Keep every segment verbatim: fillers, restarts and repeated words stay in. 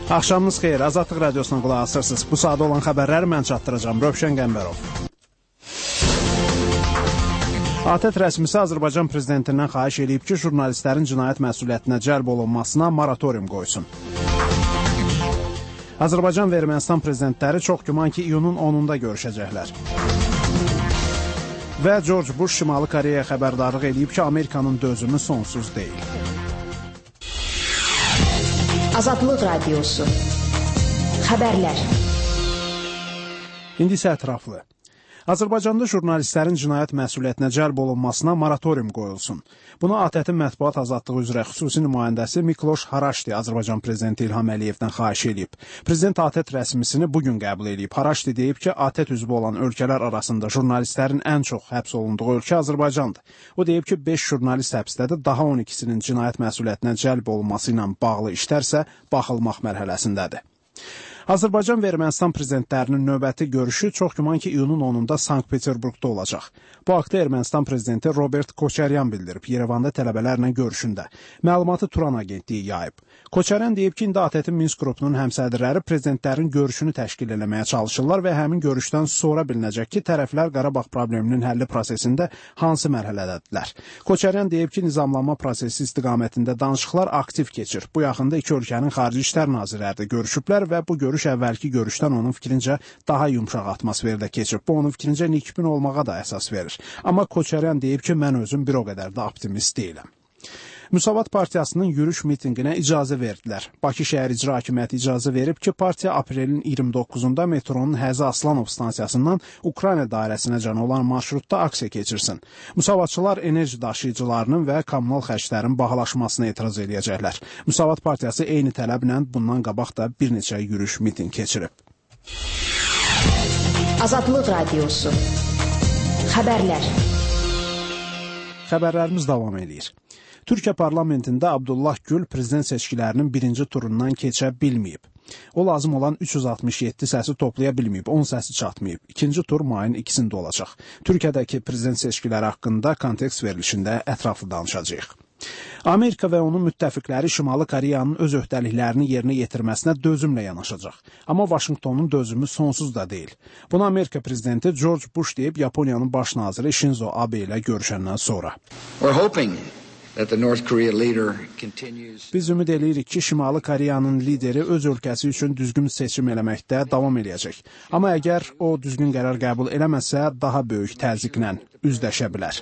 Axşamınız xeyir, Azadlıq Radiosuna qulaq asırsınız. Bu saat olan xəbərləri mən çatdıracağım, Rövşən Qəmbərov. ATƏT rəsmisi Azərbaycan prezidentindən xahiş edib ki, jurnalistlərin cinayət məsuliyyətinə cəlb olunmasına moratorium qoysun. Azərbaycan və Ermənistan prezidentləri çox güman ki, iyunun onunda görüşəcəklər. Və George Bush Şimali Koreyaya xəbərdarlıq edib ki, Amerikanın dözümü sonsuz deyil. Azadlıq Radiosu. Xəbərlər. İndi isə ətraflı. Azərbaycanda jurnalistlərin cinayət məsuliyyətinə cəlb olunmasına moratorium qoyulsun. Bunu ATƏT-in mətbuat azadlığı üzrə xüsusi nümayəndəsi Mikloş Haraşdi Azərbaycan prezidenti İlham Əliyevdən xahiş edib. Prezident ATƏT rəsmisini bugün qəbul edib. Haraşdi deyib ki, ATƏT üzvü olan ölkələr arasında jurnalistlərin ən çox həbs olunduğu ölkə Azərbaycandır. O deyib ki, beş jurnalist həbsdədir, daha on ikisinin cinayət məsuliyyətinə cəlb olunması ilə bağlı işlərsə baxılmaq mərhələsindədir. Azərbaycan və Ermənistan prezidentlərinin növbəti görüşü çox güman ki, iyunun onunda Sankt-Peterburqda olacaq. Bu haqda Ermənistan prezidenti Robert Koçaryan bildirib, Yerevanda tələbələrlə görüşündə. Məlumatı Turan agentliyi yayıb. Koçaryan deyib ki, indi ATƏT-in Minsk qrupunun həmsədrləri prezidentlərin görüşünü təşkil eləməyə çalışırlar və həmin görüşdən sonra bilinəcək ki, tərəflər Qarabağ probleminin həlli prosesində hansı mərhələdədirlər. Koçaryan deyib ki, nizamlanma prosesi istiqamətində danışıqlar aktiv keçir. Bu yaxında iki ölkənin xarici işlər nazirləri də görüşüblər və bu görüş əvvəlki görüşdən onun fikrincə daha yumşaq atmosferdə keçib. Bu onun fikrincə nikbin olmağa da əsas verir. Amma Koçaryan deyib ki, mən özüm bir o qədər də optimist deyiləm. Müsavat Partiyasının yürüyüş mitinqinə icazə verdilər. Bakı şəhər icra hakimiyyəti icazə verib ki, partiya aprelin iyirmi doqquzunda metronun Həzi Aslanov stansiyasından Ukrayna dairəsinəcən olan marşrutda aksiya keçirsin. Müsavatçılar enerji daşıyıcılarının və kommunal xərclərin bahalaşmasına etiraz edəcəklər. Müsavat Partiyası eyni tələblə bundan qabaq da bir neçə yürüyüş mitinq keçirib. Azadlıq Radiosu. Xəbərlər. Xəbərlərimiz davam edir. Türkiyə parlamentində Abdullah Gül prezident seçkilərinin birinci turundan keçə bilməyib. O lazım olan üç yüz altmış yeddi səsi toplaya bilməyib, on səsi çatmayıb. İkinci tur mayın ikisində olacaq. Türkiyədəki prezident seçkiləri haqqında kontekst verilişində ətraflı danışacağıq. Amerika və onun müttəfiqləri Şimali Koreyanın öz öhdəliklərini yerinə yetirməsinə dözümlə yanaşacaq. Amma Vaşinqtonun dözümü sonsuz da deyil. Bunu Amerika prezidenti George Bush deyib Yaponiyanın baş naziri Shinzo Abe ilə görüşəndən sonra. Biz ümid edirik ki, Şimali Koreyanın lideri öz ölkəsi üçün düzgün seçim eləməkdə davam eləyəcək. Amma əgər o düzgün qərar qəbul eləməsə, daha böyük təzyiqlə üzləşə bilər.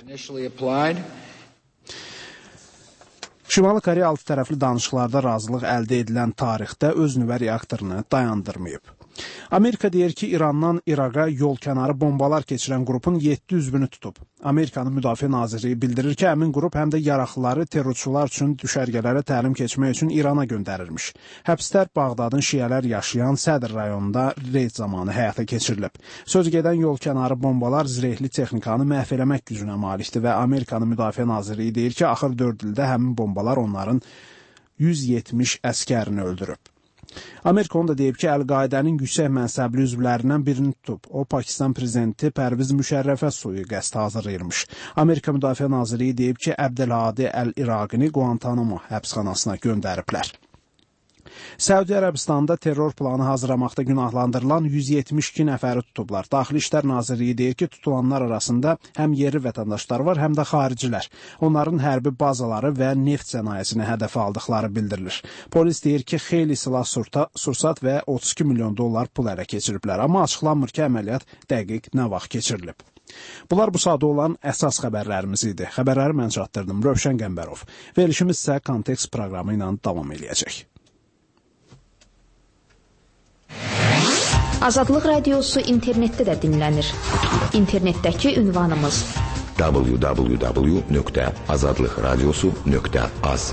Şimali Koreya altı tərəfli danışıqlarda razılıq əldə edilən tarixdə öz nüvə reaktorunu dayandırmayıb. Amerika deyir ki, İrandan İraqa yol kənarı bombalar keçirən qrupun yeddi üzvünü tutub. Amerikanın müdafiə naziri bildirir ki, həmin qrup həm də yaraxlıları terrorçular üçün düşərgələrə təlim keçmək üçün İrana göndərilmiş. Həbslər Bağdadın şiələr yaşayan Sədr rayonunda reyd zamanı həyata keçirilib. Söz gedən yol kənarı bombalar zirehli texnikanı məhv eləmək gücünə malikdir və Amerikanın müdafiə naziri deyir ki, axır dörd ildə həmin bombalar onların yüz yetmiş əskərini öldürüb. Amerika onu da deyib ki, Əl-Qaidənin yüksək mənsəbli üzvlərindən birini tutub. O, Pakistan prezidenti Pərviz Müşərrəfə sui-qəsd hazırlayırmış. Amerika Müdafiə Nazirliyi deyib ki, Əbdəlhadi Əl-İraqini Guantanamo həbsxanasına göndəriblər. Səudi Ərəbistanında terror planı hazırlamaqda günahlandırılan yüz yetmiş iki nəfəri tutublar. Daxili İşlər Nazirliyi deyir ki, tutulanlar arasında həm yerli vətəndaşlar var, həm də xaricilər. Onların hərbi bazaları və neft sənayesini hədəfə aldıqları bildirilir. Polis deyir ki, xeyli silah sursat və otuz iki milyon dollar pul ələ keçiriblər. Amma açıqlanmır ki, əməliyyat dəqiq nə vaxt keçirilib. Bunlar bu sadə olan əsas xəbərlərimiz idi. Xəbərləri mən çatdırdım, Rövşən Qəmbərov. Verilişimiz isə kontekst proqramı ilə davam edəcək. Azadlıq Radiosu internetdə də dinlənir. İnternetdəki ünvanımız w w w nöqtə azadlıq radiosu nöqtə az.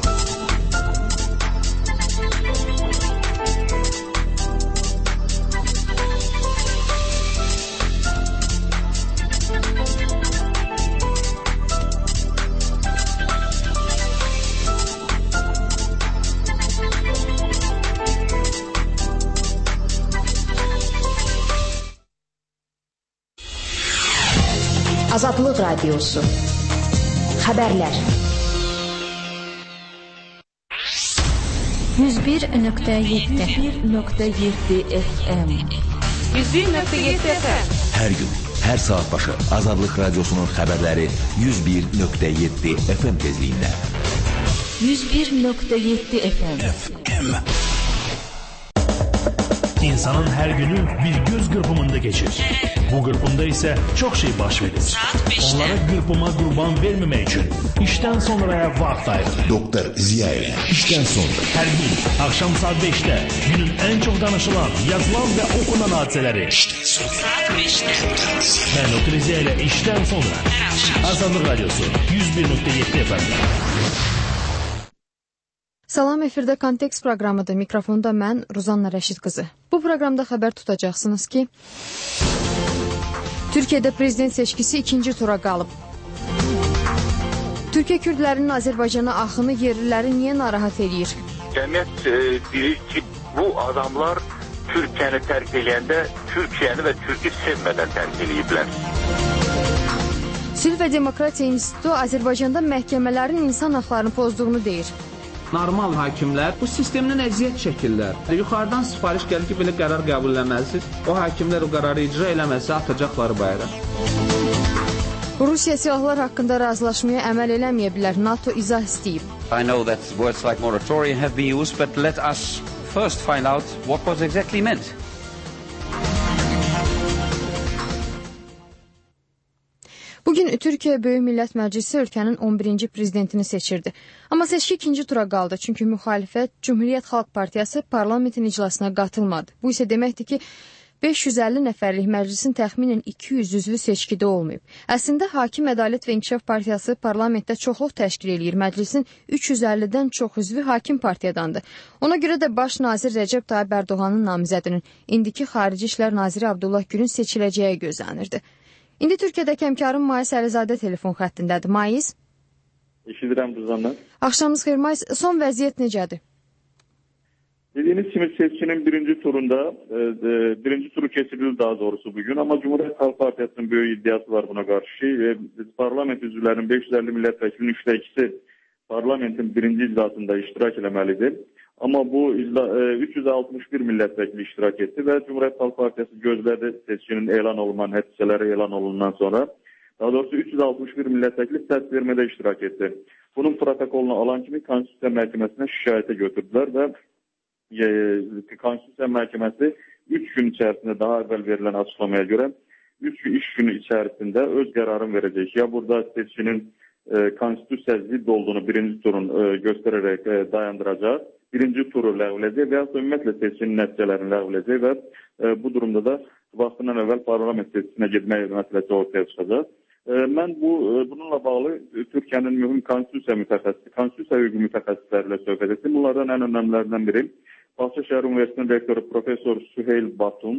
Azadlıq Radiosu. Xəbərlər. yüz bir nöqtə yeddi F M. yüz bir nöqtə yeddi F M. Hər gün, hər saat başı Azadlıq Radiosunun xəbərləri yüz bir nöqtə yeddi F M tezliyində. yüz bir nöqtə yeddi F M. İnsanın her günü bir göz kırpımında geçir. Bu kırpımda ise çok şey baş verir. Onlara kırpıma kurban vermemek için işten sonraya vakit ayırır. Doktor Ziyaeli, işten sonra. Her gün akşam saat beşte günün en çok danışılan, yazılan ve okunan hadiseleri. Saat beşte. Ben Doktor Ziyaeli işten sonra. Azadlıq Radyosu yüz bir nöqtə yeddi F M. Salam, efirdə Kontekst proqramıdır. Mikrofonda mən, Ruzanna Rəşid qızı. Bu proqramda xəbər tutacaqsınız ki, Türkiyədə prezident seçkisi ikinci tura qalıb. Türkiyə kürdlərinin Azərbaycana axını yerliləri niyə narahat eləyir? Cəmiyyət e, bilir ki, bu adamlar Türkiyəni tərk eləyəndə Türkiyəni və Türkü sevmədən tərk eləyiblər. Sülh və Demokratiya İnstitutu Azərbaycanda məhkəmələrin insan haqlarını pozduğunu deyir. Normal hakimlər bu sistemdən əziyyət çəkirlər. Yuxarıdan sifariş gəlir ki, belə qərar qəbul eləməlisiniz. O hakimlər o qərarı icra eləməsə atacaqları bayrağı. Rusiya silahlar haqqında razılaşmaya əməl eləməyə bilər. NATO izah istəyib. I know that words like moratorium have been used, but let us first find out what was exactly meant. Bugün Türkiyə Böyük Millət Məclisi ölkənin on birinci prezidentini seçirdi. Amma seçki ikinci tura qaldı, çünki müxalifət Cümhuriyyət Xalq Partiyası parlamentin iclasına qatılmadı. Bu isə deməkdir ki, beş yüz əlli nəfərlik məclisin təxminən iki yüz üzvü seçkidə olmayıb. Əslində, Hakim Ədalət və İnkişaf Partiyası parlamentdə çoxluq təşkil eləyir. Məclisin üç yüz əllidən çox üzvü Hakim Partiyadandır. Ona görə də baş nazir Rəcəb Tayyib Ərdoğanın namizədinin indiki Xarici İşlər naziri Abdullah Gülün seçiləcəyi gözlənirdi. İndi Türkiyədəki həmkarım Mayis Əlizadə telefon xəttindədir. Mayis? Eşidirəm Ruzanna. Axşamınız xeyir Mayis. Son vəziyyət necədir? Dediğiniz kimi seçkinin birinci turunda, e, birinci turu kesildi daha doğrusu bugün. Ama Cumhuriyet Halk Partiyası'nın büyük iddiası var buna karşı. E, parlament üzvlərinin beş yüz əlli milletvekilinin üçte ikisi parlamentin birinci iclasında iştirak eləməlidir. Ama bu üç yüz altmış bir milletvekili iştirak etti ve Cumhuriyet Halk Partisi gözledi seçkinin elan olunan, neticeleri elan olundan sonra. Daha doğrusu üç yüz altmış bir milletvekili səs vermede iştirak etti. Bunun protokolunu alan kimi Konstitusiya Məhkəməsinə şikayete götürdüler ve e, Konstitusiya Məhkəməsi üç gün içerisinde daha evvel verilen açıklamaya göre üç iş günü içerisinde öz kararını verecek. Ya burada seçkinin e, Konstitusiya zidd olduğunu birinci turun e, göstererek e, dayandıracak. Birinci turu ləğv edəcək və ya ümumiyyətlə seçkinin nəticələrini ləğv edəcək və e, bu durumda da vaxtından əvvəl parlament seçkisinə getmək məsələsi ortaya çıxacaq. E, mən bu e, bununla bağlı Türkiyənin mühüm konstitusiya mütəxəssisi, konstitusiya hüququ mütəxəssisləri ilə söhbət etdim. Bunlardan ən önəmlərindən biri Bahçe Şəhər Universitetinin rektoru Profesor Süheyl Batum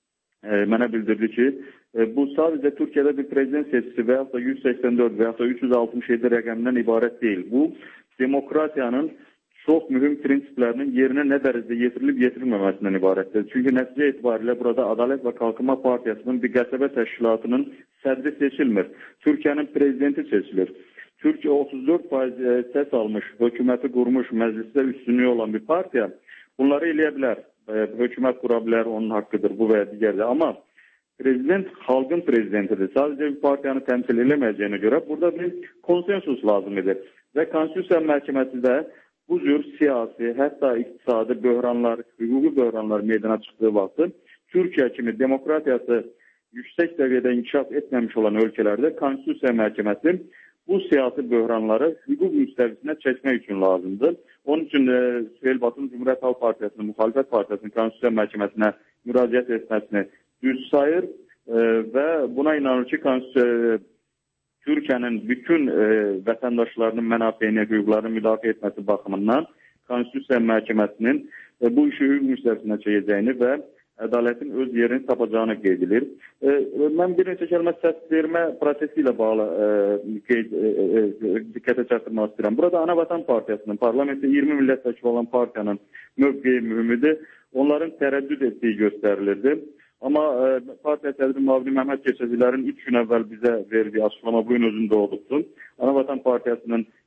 e, mənə bildirdi ki, e, bu sadəcə Türkiyədə bir prezident seçkisi və ya da yüz səksən dörd və ya da üç yüz altmış yeddi rəqəmindən ibarət deyil. Bu demokratiyanın çox mühüm prinsiplərinin yerinə nə dərəcədə yetirilib yetirilməməsindən ibarətdir. Çünki nəticə etibarilə burada Ədalət və Qalxınma Partiyasının bir qəsəbə təşkilatının sədri seçilmir. Türkiyənin prezidenti seçilir. Türkiyə otuz dörd faiz səs almış, hökuməti qurmuş, məclisdə üstünlüyü olan bir partiya bunları eləyə bilər. Hökumət qura bilər, onun haqqıdır bu və ya digərdə. Amma prezident xalqın prezidentidir. Sadəcə bir partiyanı təmsil eləməyəcəyinə görə burada bir konsensus lazım edir. Və Konstitusiya Məhkəməsi də bu cür siyasi, hətta iqtisadi böhranlar, hüquqi böhranlar meydana çıxdığı vaxtı Türkiyə kimi demokratiyası yüksək səviyyədə inkişaf etməmiş olan ölkələrdə Konstitusiya Məhkəməsi bu siyasi böhranları hüquq müstəvisinə çəkmək üçün lazımdır. Onun üçün e, Süheyl Batum Cumhuriyet Halk Partiyasının, Müxalifət Partiyasının Konstitusiya Məhkəməsinə müraciət etməsini düz sayır e, və buna inanır ki, Konstitusiya Türkiyənin bütün e, vətəndaşlarının mənafeyini, hüquqlarını müdafiə etməsi baxımından Konstitusiya Məhkəməsinin e, bu işi hüquq müstəvisinə çəkəcəyini və ədalətin öz yerini tapacağını qeyd edilir. E, mən bir neçə kəlmə səs vermə prosesi ilə bağlı e, qeyd, e, e, diqqətə çatdırmaq istəyirəm. Burada Ana Vətən Partiyasının, parlamentdə iyirmi millət vəkili olan partiyanın mövqeyi mühümüdür. Onların tərəddüd etdiyi göstərilirdi. Amma e, partiya sədri müavini Məhəmməd Keçəzilərin üç gün əvvəl bizə verdiyi açıqlama bugün özündə olubdur. Ana Vətən Partiyasının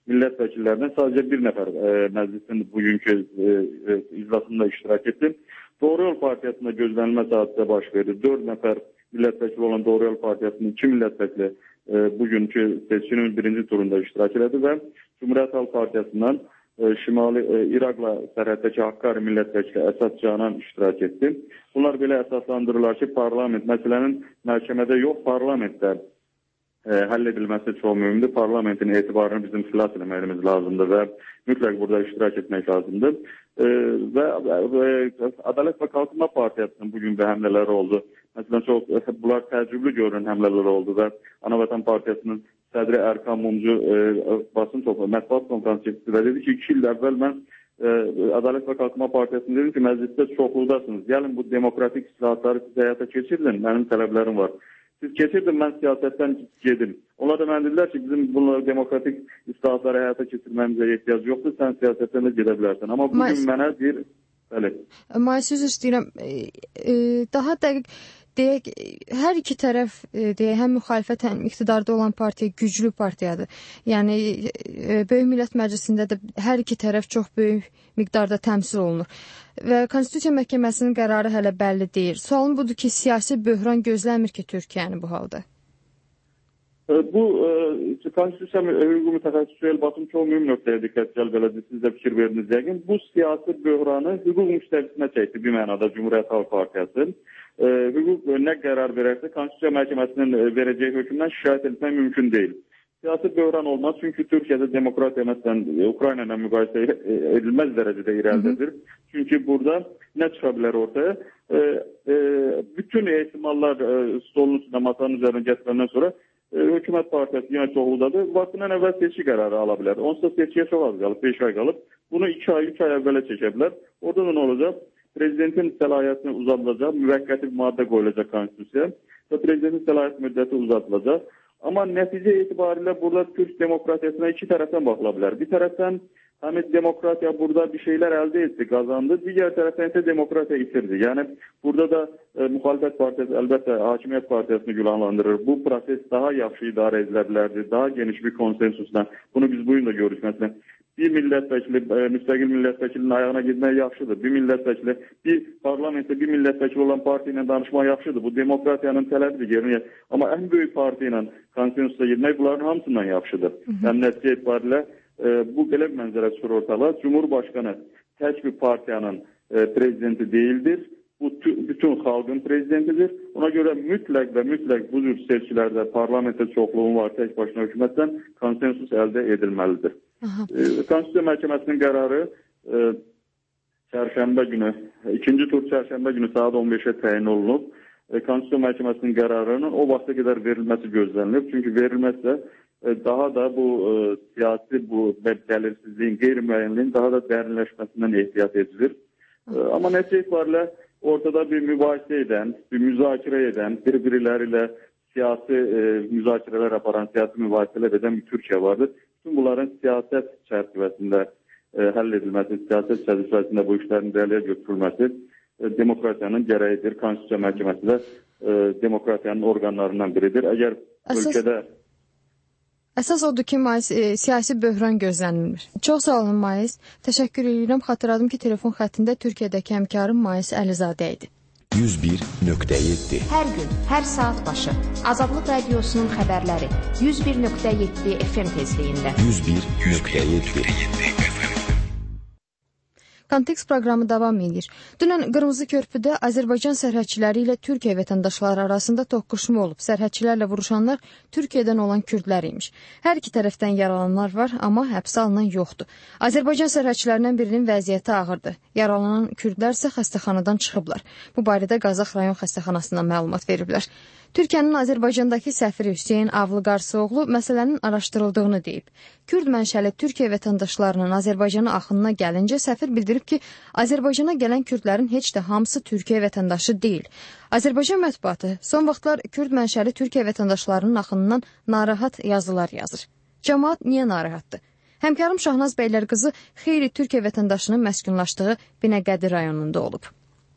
millət vəkillərindən sadəcə bir nəfər e, məclisin bugünkü e, e, iclasında iştirak etdi. Doğru Yol Partiyasında gözlənilməz hadisə baş verdi. dörd nəfər millət vəkili olan Doğru Yol Partiyasının iki millət vəkili e, bugünkü seçkinin birinci turunda iştirak etti və Cumhuriyet Halk Partiyasından e, Şimali e, İraqla sərhəddəki Hakkari millət vəkili Əsad Canan iştirak etdi. Bunlar belə əsaslandırırlar ki, parlament məsələnin məhkəmədə yox, parlamentdə e, həll edilməsi çox mühümdür. Parlamentin etibarını bizim xilas etməyimiz lazımdır və mütləq burada iştirak etmək lazımdır. E, və e, Adalet və Kalkınma Partiyasının bugün bir həmlələri oldu. Məsələn, çox, bunlar təcrübli görünən həmlələr oldu və Anavatan Partiyasının sədri Erkan Mumcu e, basın toplu, mətbuat konferansı etdi və dedi ki, iki il əvvəl mən e, Adalet və Kalkınma Partiyasının dedim ki, məclisdə çoxluqdasınız. Gəlin bu demokratik islahatları siz həyata keçirdin, mənim tələblərim var. Siz keçirdin, mən siyasətdən gedim. Onlar da mən dedilər ki, bizim bunları demokratik islahatları həyata keçirməyimizə ehtiyac yoxdur, sən siyasətdən də gedə bilərsən. Amma bugün Mas mənə bir... Bəli. Mayıs üzr istəyirəm, e, e, daha dəqiq deyək, hər iki tərəf e, deyək, həm müxalifət, həm iqtidarda olan partiya güclü partiyadır. Yəni e, Böyük Millət Məclisində də hər iki tərəf çox böyük miqdarda təmsil olunur. Və Konstitusiya Məhkəməsinin qərarı hələ bəlli deyil. Sualım budur ki, siyasi böhran gözləmir ki, Türkiyəni bu halda? Bu e, Konstitusiya hüququ mütəxəssisi Elbatın çox mühüm nöqtəyə diqqət cəlb elədi. Siz də fikir verdiniz yəqin. Bu siyasi böhranı hüquq müstəvisinə çəkdi bir mənada Cumhuriyet Halk Partiyası. E, hüquq nə qərar verərsə Konstitusiya Məhkəməsinin verəcəyi hökmdən şikayət etmək mümkün deyil. Siyasi böhran olmaz çünki Türkiyədə demokratiya məsələn Ukrayna ilə müqayisə edilməz dərəcədə irəlidir. Çünki burada nə çıxa bilər ortaya? E, e, bütün ehtimallar e, stolun üstünə, masanın üzərinə gətiriləndən sonra Hökumət Partiyası yenə çoxluqdadır. Vaxtından əvvəl seçki qərarı ala bilər. Onsuz da seçkiyə çox az qalıb, beş ay qalıb. Bunu iki ay, üç ay əvvələ çəkə bilər. Orada da nə olacaq? Prezidentin səlahiyyətini uzadılacaq, müvəqqəti bir maddə qoyulacaq konstitusiyaya və prezidentin səlahiyyət müddəti uzadılacaq. Amma nəticə etibarilə burada Türk demokratiyasına iki tərəfdən baxıla bilər. Bir tərəfdən həmin demokratiya burada bir şeylər əldə etdi, qazandı. Digər tərəfdən isə demokratiya itirdi. Yəni burada da e, müxalifət partiyası əlbəttə hakimiyyət partiyasını günahlandırır. Bu proses daha yaxşı idarə edilə bilərdi, daha geniş bir konsensusla. Bunu biz bugün də görürük. Məsələn, bir millət vəkili, e, müstəqil millət vəkilinin ayağına gitmək yaxşıdır. Bir millət vəkili, bir parlamentdə bir millət vəkili olan partiya ilə danışmaq yaxşıdır. Bu demokratiyanın tələbidir. Yerinə. Amma ən böyük partiya ilə konsensusa girmək bunların hamısından yaxşıdır. Həm nəticə etibarilə E, bu belə bir mənzərə çıxır ortalığa. Cumhurbaşqanı tək bir partiyanın e, prezidenti deyildir. Bu bütün xalqın prezidentidir. Ona görə mütləq və mütləq bu cür seçkilərdə parlamentdə çoxluğun var, tək başına hökumətdən konsensus əldə edilməlidir. E, Konstitusiya Məhkəməsinin qərarı e, çərşənbə günü, ikinci tur çərşənbə günü saat on beşə təyin olunub. E, Konstitusiya Məhkəməsinin qərarının o vaxta qədər verilməsi gözlənilir. Çünki verilməzsə daha da bu e, siyasi bu bəlirsizliyin, qeyri-müəyyənliyin daha da dərinləşməsindən ehtiyat edilir. E, amma nəticə etibarilə ortada bir mübahisə edən, bir müzakirə edən, bir-biriləri ilə siyasi e, müzakirələr aparan, siyasi mübahisələr edən bir Türkiyə vardır. Bütün bunların siyasət çərçivəsində e, həll edilməsi, siyasət çərçivəsində bu işlərin irəliyə götürülməsi e, demokratiyanın gərəyidir. Konstitusiya Məhkəməsi də e, demokratiyanın orqanlarından biridir. Əgər Əsas... ölkədə Əsas odur ki, Mayıs, e, siyasi böhran gözlənilmir. Çox sağ olun, Mayıs. Təşəkkür edirəm. Xatırladım ki, telefon xəttində Türkiyədəki həmkarım Mayıs Əlizadə idi. yüz bir nöqtə yeddi Hər gün, hər saat başı Azadlıq Radiosunun xəbərləri yüz bir nöqtə yeddi F M tezliyində. yüz bir nöqtə yeddi Kontekst proqramı davam edir. Dünən Qırmızı Körpüdə Azərbaycan sərhədçiləri ilə Türkiyə vətəndaşları arasında toqquşma olub. Sərhədçilərlə vuruşanlar Türkiyədən olan kürdlər imiş. Hər iki tərəfdən yaralananlar var, amma həbsə alınan yoxdur. Azərbaycan sərhədçilərindən birinin vəziyyəti ağırdır. Yaralanan kürdlər isə xəstəxanadan çıxıblar. Bu barədə Qazax rayon xəstəxanasından məlumat veriblər. Türkiyənin Azərbaycandakı səfiri Hüseyn Avlı-Qarsıoğlu məsələnin araşdırıldığını deyib. Kürd mənşəli Türkiyə vətəndaşlarının Azərbaycana axınına gəlincə səfir bildirib ki, Azərbaycana gələn kürdlərin heç də hamısı Türkiyə vətəndaşı deyil. Azərbaycan mətbuatı son vaxtlar Kürd mənşəli Türkiyə vətəndaşlarının axınından narahat yazılar yazır. Cəmaət niyə narahatdır? Həmkarım Şahnaz Bəylər qızı xeyli Türkiyə vətəndaşının məskunlaşdığı Binəqədi rayonunda olub.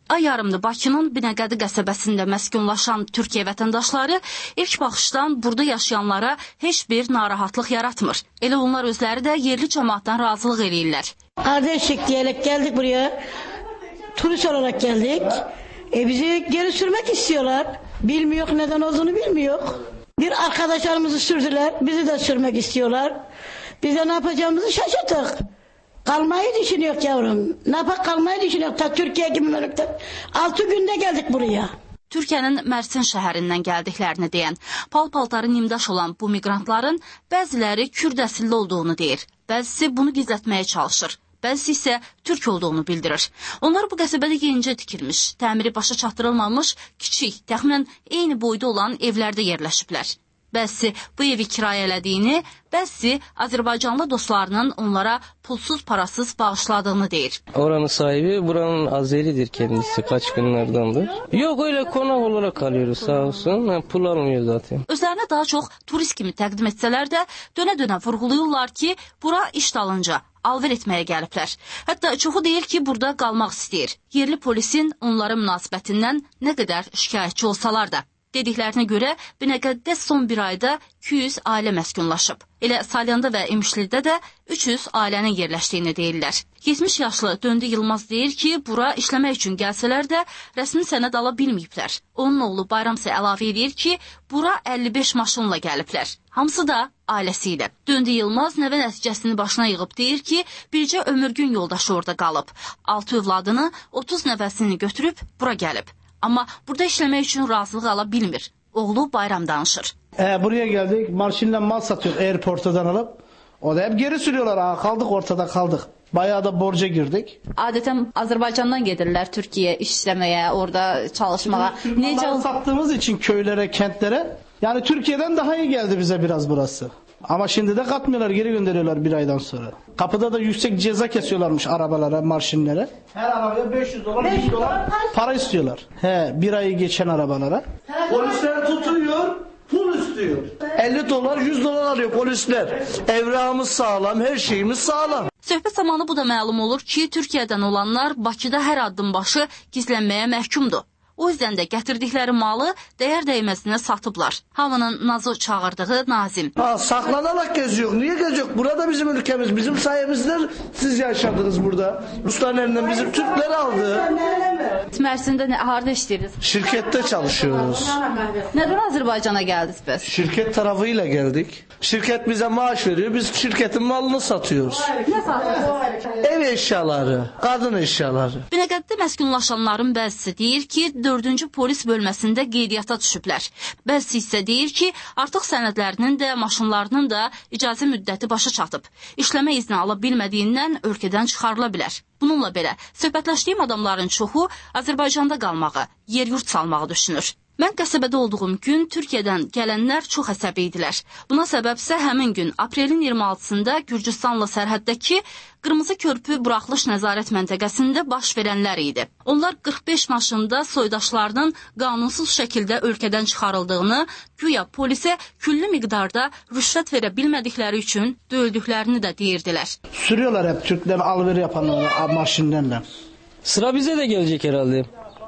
Ay yarımda Bakının Binəqədi qəsəbəsində məskunlaşan Türkiyə vətəndaşları ilk baxışdan burada yaşayanlara heç bir narahatlıq yaratmır. Elə onlar özləri də yerli cəmaatdan razılıq eləyirlər. Kardeşlik diyerek geldik buraya. Turist olarak geldik. E bizi geri sürmek istiyorlar. Bilmiyor, neden olduğunu bilmiyor. Bir arkadaşlarımızı sürdüler. Bizi de sürmek istiyorlar. Biz de ne yapacağımızı şaşırdık. Kalmayı düşünüyor yavrum. Ne yapak kalmayı düşünüyor. Ta Türkiye gibi memlekette. Altı günde geldik buraya. Türkiyənin Mersin şəhərindən gəldiklərini deyən, pal-paltarı nimdaş olan bu miqrantların bəziləri Kürd əsilli olduğunu deyir. Bəzisi bunu gizlətməyə çalışır. Bəzisi isə Türk olduğunu bildirir. Onlar bu qəsəbədə yenicə tikilmiş, təmiri başa çatdırılmamış, kiçik, təxminən eyni boyda olan evlərdə yerləşiblər. Bəzisi bu evi kirayə elədiyini, bəzisi Azərbaycanlı dostlarının onlara pulsuz parasız bağışladığını deyir. Oranın sahibi buranın Azeridir kendisi, kaç günlerdendir. Yok öyle konak olarak kalıyoruz sağ olsun, yani pul almıyor zaten. Özlərini daha çox turist kimi təqdim etsələr də dönə-dönə vurğuluyurlar ki, bura iş dalınca alver etməyə gəliblər. Hətta çoxu deyir ki, burada qalmaq istəyir. Yerli polisin onlara münasibətindən nə qədər şikayətçi olsalar da. Dediklərinə görə Binəqədidə son bir ayda iki yüz ailə məskunlaşıb. Elə Salyanda və İmişlidə də üç yüz ailənin yerləşdiyini deyirlər. yetmiş yaşlı Döndü Yılmaz deyir ki, bura işləmək üçün gəlsələr də rəsmi sənəd ala bilməyiblər. Onun oğlu Bayram isə əlavə edir ki, bura əlli beş maşınla gəliblər. Hamısı da ailəsi ilə. Döndü Yılmaz nəvə nəticəsini başına yığıb deyir ki, bircə ömürgün yoldaşı orada qalıb. altı övladını, otuz nəvəsini götürüb bura gəlib. Amma burada işləmək üçün razılıq ala bilmir. Oğlu Bayram danışır. E, buraya geldik, marşinle mal satıyor airportadan alıp. O da hep geri sürüyorlar. Ha, kaldık ortada kaldık. Bayağı da borca girdik. Adətən Azərbaycandan gedirlər Türkiyə işləməyə, orada çalışmağa. Necə sattığımız için köylere, kentlere. Yani Türkiye'den daha iyi geldi bize biraz burası. Ama şimdi de katmıyorlar, geri gönderiyorlar bir aydan sonra. Kapıda da yüksek ceza kesiyorlarmış arabalara, marşinlere. Her arabaya beş yüz dolar, yüz dolar para istiyorlar. He, bir ayı geçen arabalara. Polisler tutuyor, pul istiyor. elli dolar, yüz dolar alıyor polisler. Evrağımız sağlam, her şeyimiz sağlam. Söhbət zamanı bu da məlum olur ki, Türkiyədən olanlar Bakıda hər addım başı gizlənməyə məhkumdur. O yüzden de gətirdikləri malı değer değmezine satıblar. Hamının Nazı çağırdığı Nazim. Ha, saklanarak geziyor. Niye geziyor? Burada bizim ülkemiz. Bizim sayemizde siz yaşadınız burada. Rusların elinden bizim Türkler aldı. Mersin'de ne harda işləyirsiniz? Şirkette çalışıyoruz. Neden Azerbaycan'a geldiniz biz? Şirket tarafıyla geldik. Şirket bize maaş veriyor. Biz şirketin malını satıyoruz. Ne satıyorsunuz? Ev eşyaları, kadın eşyaları. Binəqədidə məskunlaşanların bəzisi deyir ki, dördüncü polis bölməsində qeydiyyata düşüblər. Bəzisi isə deyir ki, artıq sənədlərinin də, maşınlarının da icazə müddəti başa çatıb. İşləmə izni ala bilmədiyindən ölkədən çıxarıla bilər. Bununla belə, söhbətləşdiyim adamların çoxu Azərbaycanda qalmağı, yer-yurt salmağı düşünür. Mən qəsəbədə olduğum gün Türkiyədən gələnlər çox əsəbi idilər. Buna səbəbsə həmin gün aprelin iyirmi altısında Gürcüstanla sərhəddəki Qırmızı Körpü buraxılış nəzarət məntəqəsində baş verənlər idi. Onlar qırx beş maşında soydaşlarının qanunsuz şəkildə ölkədən çıxarıldığını, güya polisə küllü miqdarda rüşvət verə bilmədikləri üçün döyüldüklərini də deyirdilər. Sürüyorlar hep Türkler alver yapanlar maşinlerle. Sıra bize de gelecek herhalde.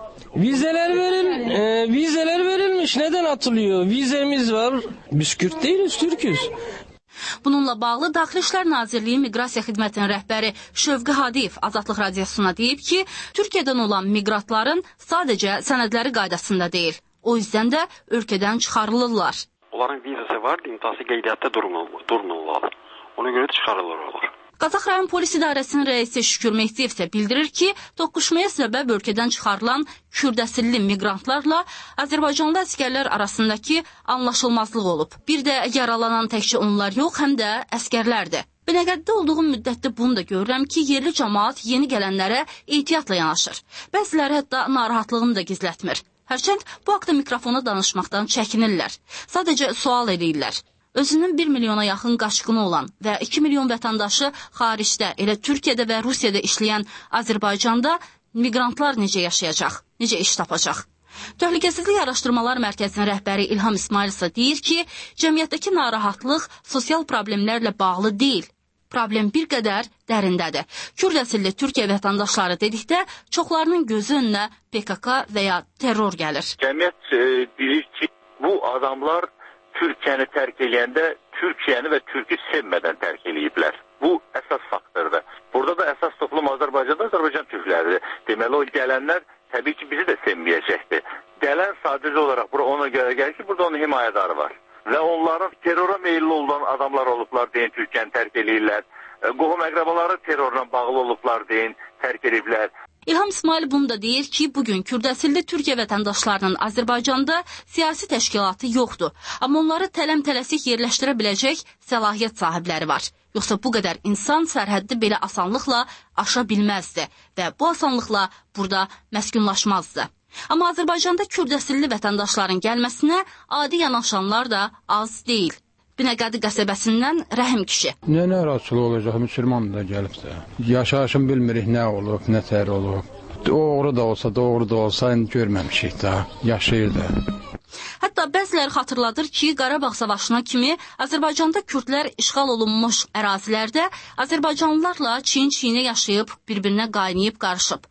Vizeler veril, e, vizeler verilmiş. Neden atılıyor? Vizemiz var. Biz Kürt değiliz, Türküz. Bununla bağlı Daxili İşlər Nazirliyi Miqrasiya Xidmətinin rəhbəri Şövqi Hadiyev Azadlıq Radiosuna deyib ki, Türkiyədən olan miqratların sadəcə sənədləri qaydasında deyil. O yüzden də ölkədən çıxarılırlar. Onların vizası var, imtihası qeydiyyatda durmurlar. Ona görə də çıxarılırlar. Qazax rayon polis idarəsinin rəisi Şükür Mehdiyev isə bildirir ki, toqquşmaya səbəb ölkədən çıxarılan kürdəsilli miqrantlarla Azərbaycanlı əskərlər arasındakı anlaşılmazlıq olub. Bir də yaralanan təkcə onlar yox, həm də əskərlərdir. Binəqədidə olduğum müddətdə bunu da görürəm ki, yerli cəmaat yeni gələnlərə ehtiyatla yanaşır. Bəziləri hətta narahatlığını da gizlətmir. Hərçənd bu haqda mikrofona danışmaqdan çəkinirlər. Sadəcə sual edirlər. Özünün bir milyona yaxın qaçqını olan və iki milyon vətəndaşı xaricdə, elə Türkiyədə və Rusiyada işləyən Azərbaycanda miqrantlar necə yaşayacaq, necə iş tapacaq? Təhlükəsizlik Araşdırmalar Mərkəzinin rəhbəri İlham İsmail isə deyir ki, cəmiyyətdəki narahatlıq sosial problemlərlə bağlı deyil. problem bir qədər dərindədir. Kürd əsilli Türkiyə vətəndaşları dedikdə çoxlarının gözü önünə P K K və ya terror gəlir. Cəmiyyət e, bilir ki, bu adamlar Türkiyəni tərk eləyəndə Türkiyəni və Türkü sevmədən tərk eləyiblər. Bu əsas faktordur. Burada da əsas toplum Azərbaycanda Azərbaycan türkləridir. Deməli o gələnlər təbii ki bizi də sevməyəcəkdir. Gələn sadəcə olaraq bura ona görə gəlir ki, burada onun himayədarı var. Və onların terrora meyilli olan adamlar olublar deyin, Türkiyəni tərk eləyirlər. Qohum əqrabaları terrorla bağlı olublar deyin, tərk ediblər. İlham İsmail bunu da deyir ki, bugün Kürd əsilli Türkiyə vətəndaşlarının Azərbaycanda siyasi təşkilatı yoxdur. Amma onları tələm-tələsik yerləşdirə biləcək səlahiyyət sahibləri var. Yoxsa bu qədər insan sərhəddi belə asanlıqla aşa bilməzdi və bu asanlıqla burada məskunlaşmazdı. Amma Azərbaycanda Kürd əsilli vətəndaşların gəlməsinə adi yanaşanlar da az deyil. Binəqədi qəsəbəsindən Rəhim kişi. Nə narahatçılıq olacaq, müsəlman da gəlibsə. Yaşayışın bilmirik nə olub, nə tər olub. Doğru da olsa, doğru da olsa görməmişik daha, yaşayır da. Hətta bəziləri xatırladır ki, Qarabağ savaşına kimi Azərbaycanda Kürdlər işğal olunmuş ərazilərdə Azərbaycanlılarla çiyin-çiyinə yaşayıb, bir-birinə qaynayıb qarışıb.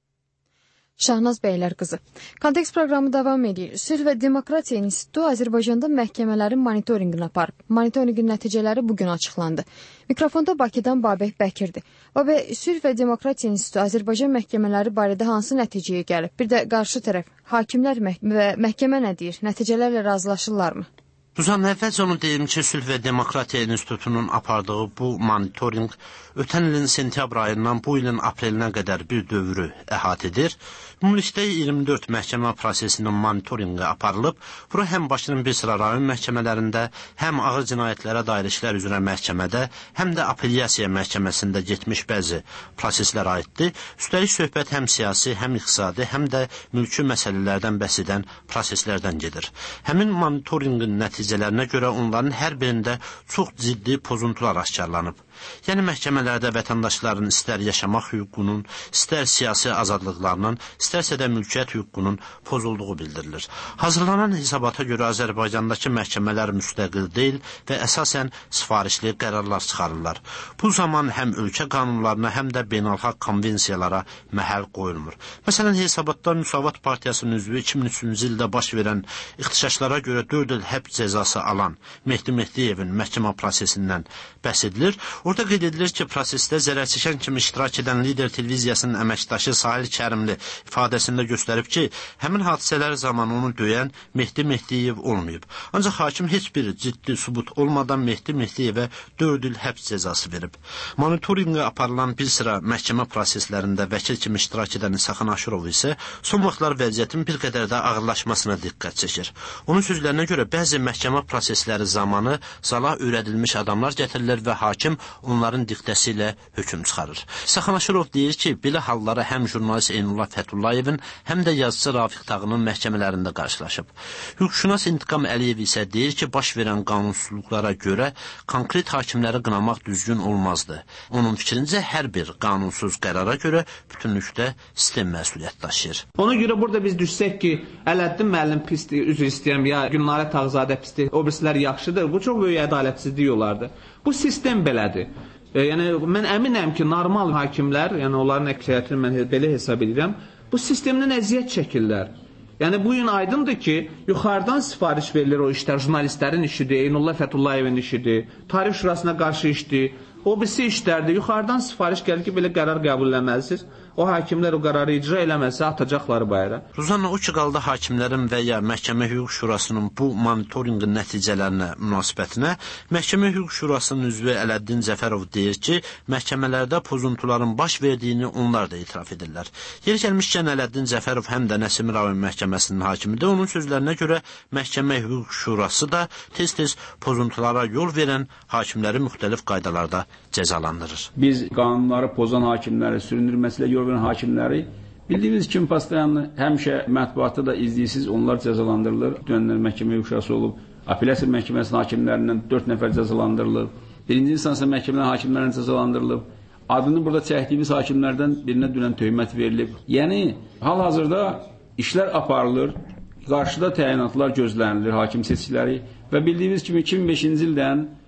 Şahnaz Bəylər qızı. Kontekst proqramı davam edir. Sülh və Demokratiya İnstitutu Azərbaycanda məhkəmələrin monitorinqini aparıb. Monitorinqin nəticələri bugün açıqlandı. Mikrofonda Bakıdan Babək Bəkirdir. Babək, Sülh və Demokratiya İnstitutu Azərbaycan məhkəmələri barədə hansı nəticəyə gəlib? Bir də qarşı tərəf, hakimlər məhk və məhkəmə nə deyir? Nəticələrlə razılaşırlarmı? Suzan, əvvəlcə onu deyim ki, Sülh və Demokratiya İnstitutunun apardığı bu monitorinq ötən ilin sentyabr ayından bu ilin aprelinə qədər bir dövrü əhatə edir. Ümumilikdə iyirmi dörd məhkəmə prosesinin monitorinqi aparılıb. Bura həm Bakının bir sıra rayon məhkəmələrində, həm ağır cinayətlərə dair işlər üzrə məhkəmədə, həm də apellyasiya məhkəməsində getmiş bəzi proseslər aiddir. Üstəlik söhbət həm siyasi, həm iqtisadi, həm də mülki məsələlərdən bəhs edən proseslərdən gedir. Həmin monitorinqin nəticələrinə görə onların hər birində çox ciddi pozuntular aşkarlanıb. Yəni məhkəmələrdə vətəndaşların istər yaşamaq hüququnun, istər siyasi azadlıqlarının, istərsə də mülkiyyət hüququnun pozulduğu bildirilir. Hazırlanan hesabata görə Azərbaycandakı məhkəmələr müstəqil deyil və əsasən sifarişli qərarlar çıxarırlar. Bu zaman həm ölkə qanunlarına, həm də beynəlxalq konvensiyalara məhəl qoyulmur. Məsələn, hesabatda Müsavat Partiyasının üzvü iki min üçüncü ildə baş verən ixtişaşlara görə dörd il həbs cəzası alan Mehdi Mehdiyevin məhkəmə prosesindən bəhs edilir. Orada qeyd edilir ki, prosesdə zərər çəkən kimi iştirak edən Lider televiziyasının əməkdaşı Sahil Kərimli ifadəsində göstərib ki, həmin hadisələr zamanı onu döyən Mehdi Mehdiyev olmayıb. Ancaq hakim heç bir ciddi sübut olmadan Mehdi Mehdiyevə dörd il həbs cəzası verib. Monitorinqə aparılan bir sıra məhkəmə proseslərində vəkil kimi iştirak edən İsaxan Aşurov isə son vaxtlar vəziyyətin bir qədər də ağırlaşmasına diqqət çəkir. Onun sözlərinə görə bəzi məhkəmə prosesləri zamanı zala öyrədilmiş adamlar gətirilir və hakim onların diktəsi ilə hökm çıxarır. İsaxan Aşurov deyir ki, belə hallara həm jurnalist Eynullah Fətullayevin, həm də yazıcı Rafiq Tağının məhkəmələrində qarşılaşıb. Hüquqşünas İntiqam Əliyev isə deyir ki, baş verən qanunsuzluqlara görə konkret hakimləri qınamaq düzgün olmazdı. Onun fikrincə, hər bir qanunsuz qərara görə bütünlükdə sistem məsuliyyət daşıyır. Ona görə burada biz düşsək ki, Ələddin müəllim pisdir, üzr istəyirəm, ya Gülnarə Tağzadə pisdir, o birisilər yaxşıdır, bu çox böyük ədalətsizlik olardı. Bu sistem belədir. E, yəni, mən əminəm ki, normal hakimlər, yəni onların əksəriyyətini mən belə hesab edirəm, bu sistemdən əziyyət çəkirlər. Yəni, bu gün aydındır ki, yuxarıdan sifariş verilir o işlər, jurnalistlərin işidir, Eynullah Fətullayevin işidir, Tarix Şurasına qarşı işdir, o birisi işlərdir. Yuxarıdan sifariş gəlir ki, belə qərar qəbul eləməlisiniz. O hakimlər o qərarı icra eləməsə atacaqları bayra. Ruzanna, o ki qaldı hakimlərin və ya Məhkəmə Hüquq Şurasının bu monitorinqin nəticələrinə münasibətinə, Məhkəmə Hüquq Şurasının üzvü Ələddin Cəfərov deyir ki, məhkəmələrdə pozuntuların baş verdiyini onlar da etiraf edirlər. Yeri gəlmişkən Ələddin Cəfərov həm də Nəsimi rayon məhkəməsinin hakimidir. Onun sözlərinə görə Məhkəmə Hüquq Şurası da tez-tez pozuntulara yol verən hakimləri müxtəlif qaydalarda cəzalandırır. Biz qanunları pozan hakimləri, süründürməsilə yol verən hakimləri bildiyiniz kimi pastayanlı həmişə mətbuatda da izləyirsiniz, onlar cəzalandırılır. Dönənlər məhkəmə hüquq şurası olub, apellyasiya məhkəməsinin hakimlərindən dörd nəfər cəzalandırılıb, birinci instansiya məhkəmələrinin hakimlərindən cəzalandırılıb, adını burada çəkdiyimiz hakimlərdən birinə dünən töhmət verilib. Yəni, hal-hazırda işlər aparılır, qarşıda təyinatlar gözlənilir, hakim seçkiləri və bildiyimiz kimi iki min beşinci ildən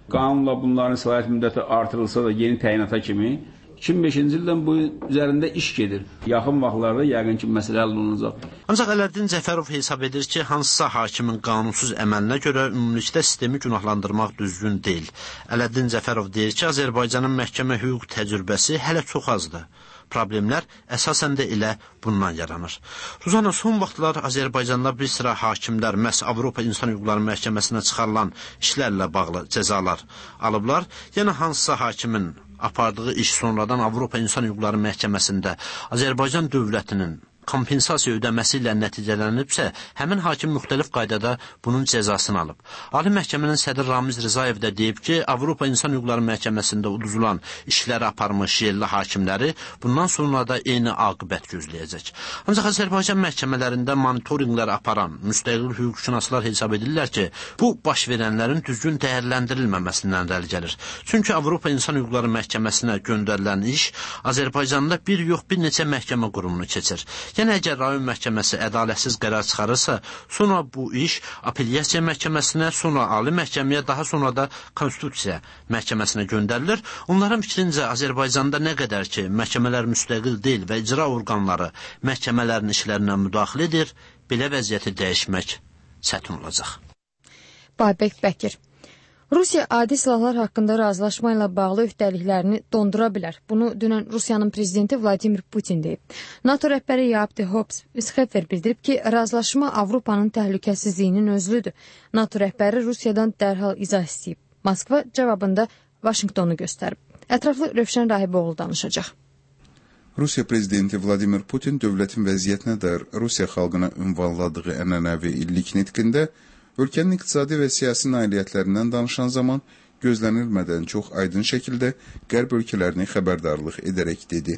Qanunla bunların səlahiyyət müddəti artırılsa da yeni təyinata kimi iki min beşinci ildən bu üzərində iş gedir. Yaxın vaxtlarda yəqin ki, məsələ həll olunacaq. Ancaq Ələddin Cəfərov hesab edir ki, hansısa hakimin qanunsuz əməlinə görə ümumilikdə sistemi günahlandırmaq düzgün deyil. Ələddin Cəfərov deyir ki, Azərbaycanın məhkəmə hüquq təcrübəsi hələ çox azdır. Problemlər əsasən də elə bundan yaranır. Ruzana, son vaxtlar Azərbaycanda bir sıra hakimlər məhz Avropa İnsan Hüquqları Məhkəməsinə çıxarılan işlərlə bağlı cəzalar alıblar. Yəni hansısa hakimin apardığı iş sonradan Avropa İnsan Hüquqları Məhkəməsində Azərbaycan dövlətinin kompensasiya ödəməsi ilə nəticələnibsə, həmin hakim müxtəlif qaydada bunun cəzasını alıb. Ali Məhkəmənin sədri Ramiz Rzayev də deyib ki, Avropa İnsan Hüquqları Məhkəməsində uduzulan işləri aparmış yerli hakimləri bundan sonra da eyni aqibət gözləyəcək. Ancaq Azərbaycan məhkəmələrində monitorinqlər aparan müstəqil hüquqşünaslar hesab edirlər ki, bu baş verənlərin düzgün dəyərləndirilməməsindən irəli gəlir. Çünki Avropa İnsan Hüquqları Məhkəməsinə göndərilən iş Azərbaycanda bir yox bir neçə məhkəmə qurumunu keçir. Yəni, əgər rayon məhkəməsi ədalətsiz qərar çıxarırsa, sonra bu iş apellyasiya məhkəməsinə, sonra ali məhkəməyə, daha sonra da konstitusiya məhkəməsinə göndərilir. Onların fikrincə Azərbaycanda nə qədər ki, məhkəmələr müstəqil deyil və icra orqanları məhkəmələrin işlərinə müdaxilə edir, belə vəziyyəti dəyişmək çətin olacaq. Babək Bəkir. Rusiya adi silahlar haqqında razılaşma ilə bağlı öhdəliklərini dondura bilər. Bunu dünən Rusiyanın prezidenti Vladimir Putin deyib. NATO rəhbəri Jaap de Hoop-Scheffer bildirib ki, razılaşma Avropanın təhlükəsizliyinin özlüdür. NATO rəhbəri Rusiyadan dərhal izah istəyib. Moskva cavabında Vaşinqtonu göstərib. Ətraflı Rövşən Rahiboğlu danışacaq. Rusiya prezidenti Vladimir Putin dövlətin vəziyyətinə dair Rusiya xalqına ünvanladığı ənənəvi illik nitqində ölkənin iqtisadi və siyasi nailiyyətlərindən danışan zaman gözlənilmədən çox aydın şəkildə qərb ölkələrini xəbərdarlıq edərək dedi.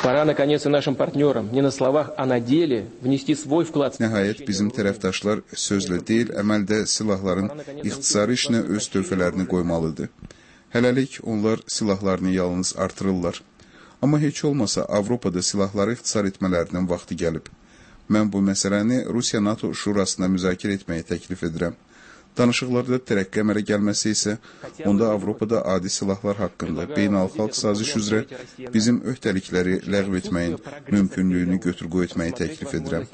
Nəhayət bizim tərəfdaşlar sözlə deyil, əməldə silahların ixtisarı işinə öz töhfələrini qoymalıdır. Hələlik onlar silahlarını yalnız artırırlar. Amma heç olmasa Avropada silahları ixtisar etmələrinin vaxtı gəlib. Mən bu məsələni Rusiya-NATO şurasında müzakirə etməyi təklif edirəm. Danışıqlarda tərəqqi əmələ gəlməsi isə onda Avropada adi silahlar haqqında beynəlxalq saziş üzrə bizim öhdəlikləri ləğv etməyin mümkünlüyünü götür-qoy etməyi təklif edirəm.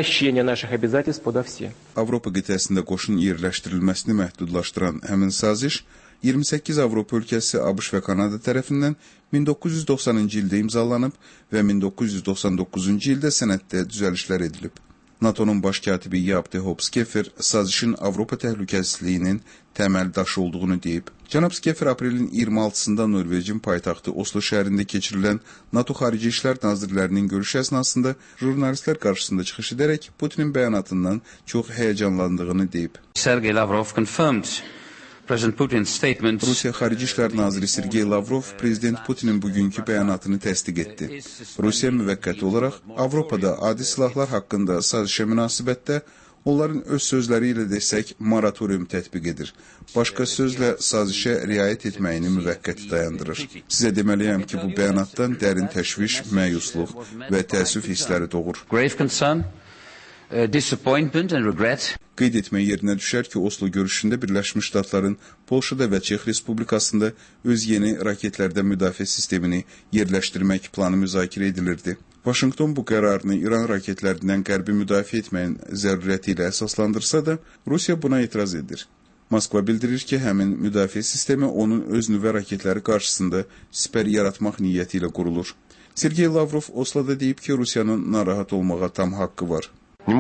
Avropa qitəsində qoşun yerləşdirilməsini məhdudlaşdıran həmin saziş iyirmi səkkiz Avropa ölkəsi ABŞ və Kanada tərəfindən min doqquz yüz doxsanıncı ildə imzalanıb və min doqquz yüz doxsan doqquzuncu ildə sənəddə düzəlişlər edilib. NATO'nun baş katibi Jaap de Hoop-Scheffer sazişin Avropa təhlükəsizliyinin təməl daşı olduğunu deyib. Cənab Scheffer aprelin iyirmi altısında Norveçin paytaxtı Oslo şəhərində keçirilən NATO Xarici İşlər Nazirlərinin görüşü əsnasında jurnalistlər qarşısında çıxış edərək Putinin bəyanatından çox həyəcanlandığını deyib. Sergey Lavrov confirmed Rusiya Xarici İşlər Naziri Sergey Lavrov Prezident Putinin bugünkü bəyanatını təsdiq etdi. Rusiya müvəqqəti olaraq Avropada adi silahlar haqqında sazişə münasibətdə onların öz sözləri ilə desək moratorium tətbiq edir. Başqa sözlə sazişə riayət etməyini müvəqqəti dayandırır. Sizə deməliyəm ki, bu bəyanatdan dərin təşviş, məyusluq və təəssüf hissləri doğur. Uh, disappointment and regret. Qeyd etmək yerinə düşər ki, Oslo görüşündə Birləşmiş Ştatların Polşada və Çex Respublikasında öz yeni raketlərdən müdafiə sistemini yerləşdirmək planı müzakirə edilirdi. Vaşinqton bu qərarını İran raketlərindən qərbi müdafiə etməyin zərurəti ilə əsaslandırsa da, Rusiya buna etiraz edir. Moskva bildirir ki, həmin müdafiə sistemi onun öz nüvə raketləri qarşısında sipər yaratmaq niyyəti ilə qurulur. Sergey Lavrov Osloda deyib ki, Rusiyanın narahat olmağa tam haqqı var.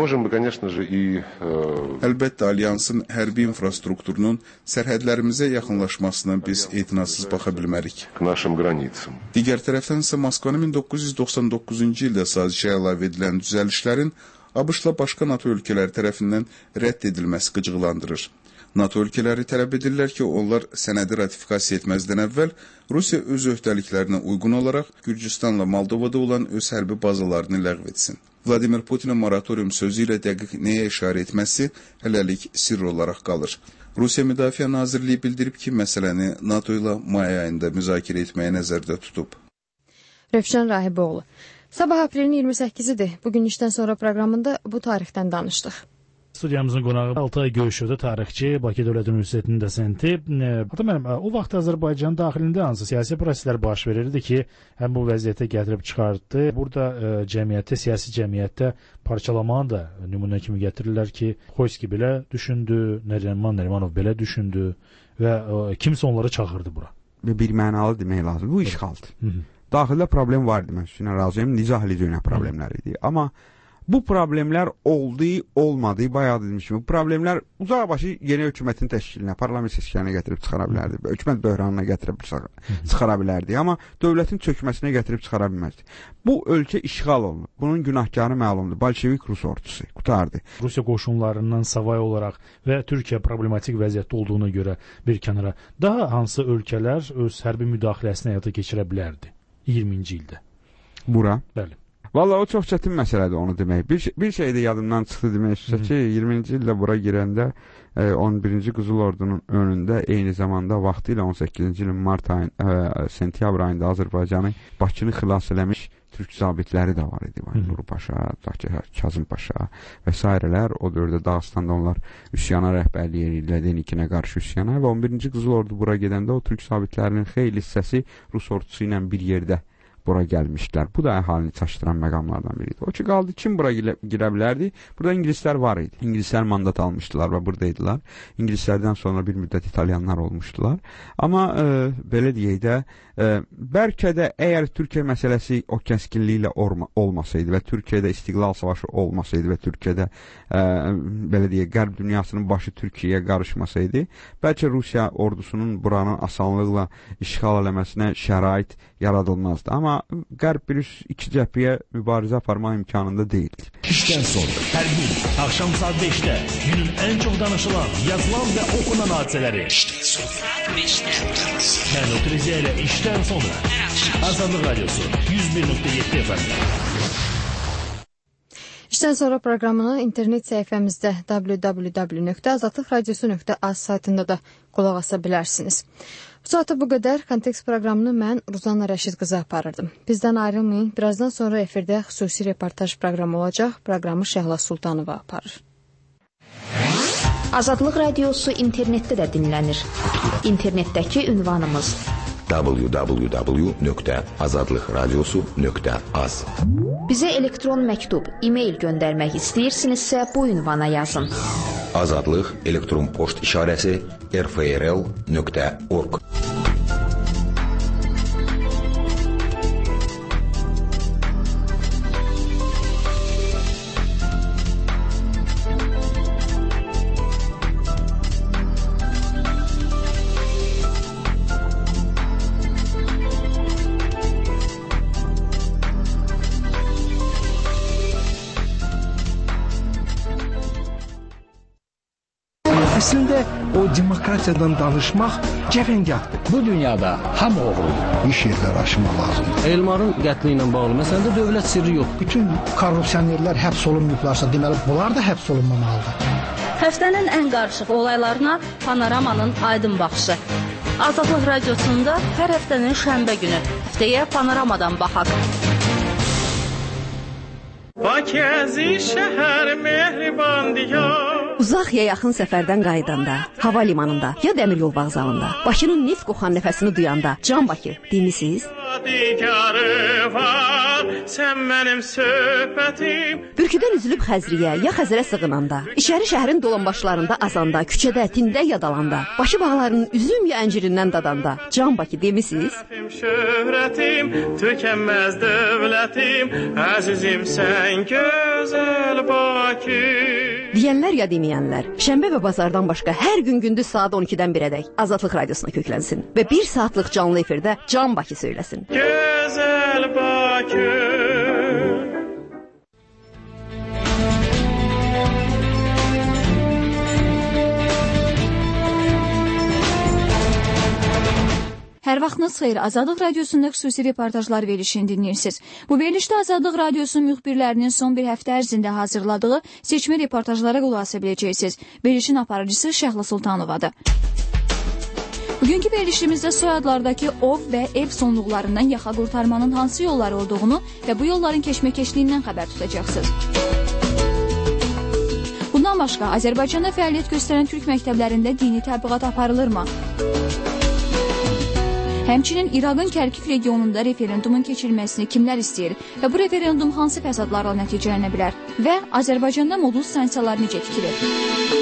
Əlbəttə, alyansın hərbi infrastrukturunun sərhədlərimizə yaxınlaşmasına biz etinasız baxa bilmərik. Digər tərəfdən isə Moskvanın min doqquz yüz doxsan doqquzuncu ildə sazişə əlavə edilən düzəlişlərin ABŞ-la başqa NATO ölkələri tərəfindən rədd edilməsi qıcıqlandırır. NATO ölkələri tələb edirlər ki, onlar sənədi ratifikasiya etməzdən əvvəl Rusiya öz öhdəliklərinə uyğun olaraq Gürcüstanla Moldovada olan öz hərbi bazalarını ləğv etsin. Vladimir Putinin moratorium sözü ilə dəqiq nəyə işarə etməsi hələlik sirr olaraq qalır. Rusiya Müdafiə Nazirliyi bildirib ki, məsələni NATO ilə may ayında müzakirə etməyə nəzərdə tutub. Rövşən Rahiboğlu. Sabah aprelin iyirmi səkkizidir. Bugün işdən sonra proqramında bu tarixdən danışdıq. Studiyamızın qonağı Altay Göyşövdə tarixçi, Bakı Dövlət Universitetinin dosenti. Ata müəllim, o vaxt Azərbaycan daxilində hansı siyasi proseslər baş verirdi ki, həm bu vəziyyətə gətirib çıxartdı. Burada ə, cəmiyyətdə, siyasi cəmiyyətdə parçalamanı da nümunə kimi gətirirlər ki, Xoyski belə düşündü, Nəriman Nərimanov belə düşündü və ə, kimsə onları çağırdı bura. Bir mənalı demək lazım. Bu işğaldır. Daxildə problem var demək üçün razıyam. Nicahli dönə problemlər idi. Amma bu problemlər oldu, olmadı, bayağı dedim kimi. Bu problemlər uzaqbaşı yeni hökumətin təşkilinə, parlament seçkilərinə gətirib çıxara bilərdi. Hökumət böhranına gətirib çıxara bilərdi. Amma dövlətin çökməsinə gətirib çıxara bilməzdi. Bu ölkə işğal olunur. Bunun günahkarı məlumdur. Bolşevik Rus ordusu. Qutardı. Rusiya qoşunlarından savay olaraq və Türkiyə problematik vəziyyətdə olduğuna görə bir kənara daha hansı ölkələr öz hərbi müdaxiləsini həyata keçirə bilərdi iyirminci ildə? Bura? Bəli. Valla o çox çətin məsələdir onu demək. Bir, bir şey də yadımdan çıxdı demək istəyirsə ki, iyirminci ildə bura girəndə e, on birinci Qızıl Ordunun önündə eyni zamanda vaxtı ilə on səkkizinci ilin mart ayın, e, sentyabr ayında Azərbaycanı, Bakını xilas eləmiş türk zabitləri də var idi. Nuru Paşa, Kazım Paşa və s. O dövrdə Dağıstanda onlar üsyana rəhbərlik edirlər, Denikinə qarşı üsyana və on birinci Qızıl Ordu bura gedəndə o türk zabitlərinin xeyli hissəsi Rus ordusu ilə bir yerdə bura gəlmişlər. Bu da əhalini çaşdıran məqamlardan biridir. O ki, qaldı kim bura girə bilərdi? Burada İngilislər var idi. İngilislər mandat almışdılar və buradaydılar. İngilislərdən sonra bir müddət İtalyanlar olmuşdular. Amma e, belə deyək də, e, bəlkə də əgər Türkiyə məsələsi o kəskinliklə olmasaydı və Türkiyədə istiqlal savaşı olmasaydı və Türkiyədə e, belə deyək, qərb dünyasının başı Türkiyəyə qarışmasaydı, bəlkə Rusiya ordusunun buranın asanlıqla işğal eləməsinə şərait yaradılmazdı. Amma qərb bir iki cəbhəyə mübarizə aparmaq imkanında deyildi. İşdən sonra hər gün axşam saat beşdə günün ən çox danışılan, yazılan və okunan hadisələri. İşdən sonra saat beşdə. Mən Oktrizya ilə işdən sonra. Hər axşam. Azadlıq Radyosu yüz bir nöqtə yeddi F M. İşdən sonra proqramını internet səhifəmizdə w w w nöqtə azadlıq radiosu nöqtə az saytında da qulaq asa bilərsiniz. Bu saata bu qədər. Kontekst proqramını mən Ruzanna Rəşid qızı aparırdım. Bizdən ayrılmayın. Birazdan sonra efirdə xüsusi reportaj proqramı olacaq. Proqramı Şəhla Sultanova aparır. Azadlıq Radiosu internetdə də dinlənir. İnternetdəki ünvanımız w w w nöqtə azadlıq radiosu nöqtə az. Bizə elektron məktub, e-mail göndərmək istəyirsinizsə bu ünvana yazın. Azadlıq elektron poçt işarəsi r f r l nöqtə org. Əslində o demokratiyadan danışmaq cəfəngahdır. Bu dünyada hamı oğrudur. İş yerləri aşmaq lazımdır. Elmarın qətli ilə bağlı məsələdə dövlət sirri yox. Bütün korrupsionerlər həbs olunmayıblarsa, deməli bunlar da həbs olunmamalıdır. Həftənin ən qarışıq olaylarına Panoramanın aydın baxışı. Azadlıq Radiosunda hər həftənin şənbə günü. Həftəyə Panoramadan baxaq. Bakızi şəhər mehriban diyar. Uzaq ya yaxın səfərdən qayıdanda, hava limanında ya dəmir yol vağzalında, Bakının neft qoxan nəfəsini duyanda, Can Bakı demisiniz? Sən mənim söhbətim. Bürküdən üzülüb Xəzriyə ya Xəzərə sığınanda, İçəri şəhərin dolanbaşlarında azanda, küçədə, tində yadalanda, Bakı bağlarının üzüm ya əncirindən dadanda, Can Bakı demisiniz? Şöhrətim, tükənməz dövlətim, əzizim sən gözəl Bakı. Deyənlər ya deməyənlər, şənbə və bazardan başqa hər gün gündüz saat on ikidən birədək Azadlıq Radiosuna köklənsin və bir saatlıq canlı efirdə Can Bakı söyləsin. Gözəl Bakı. Hər vaxtınız xeyir. Azadlıq Radiosunda xüsusi reportajlar verilişini dinləyirsiniz. Bu verilişdə Azadlıq Radiosu müxbirlərinin son bir həftə ərzində hazırladığı seçmə reportajlara qulaq asa biləcəksiniz. Verilişin aparıcısı Şəhla Sultanovadır. Bugünkü verilişimizdə soyadlardakı ov və ev sonluqlarından yaxa qurtarmanın hansı yolları olduğunu və bu yolların keşməkeşliyindən xəbər tutacaqsınız. Bundan Bundan başqa, Azərbaycanda fəaliyyət göstərən türk məktəblərində dini təbliğat aparılırmı? Həmçinin İraqın Kərkük regionunda referendumun keçirilməsini kimlər istəyir və bu referendum hansı fəsadlarla nəticələnə bilər və Azərbaycanda modul stansiyalar necə tikilir?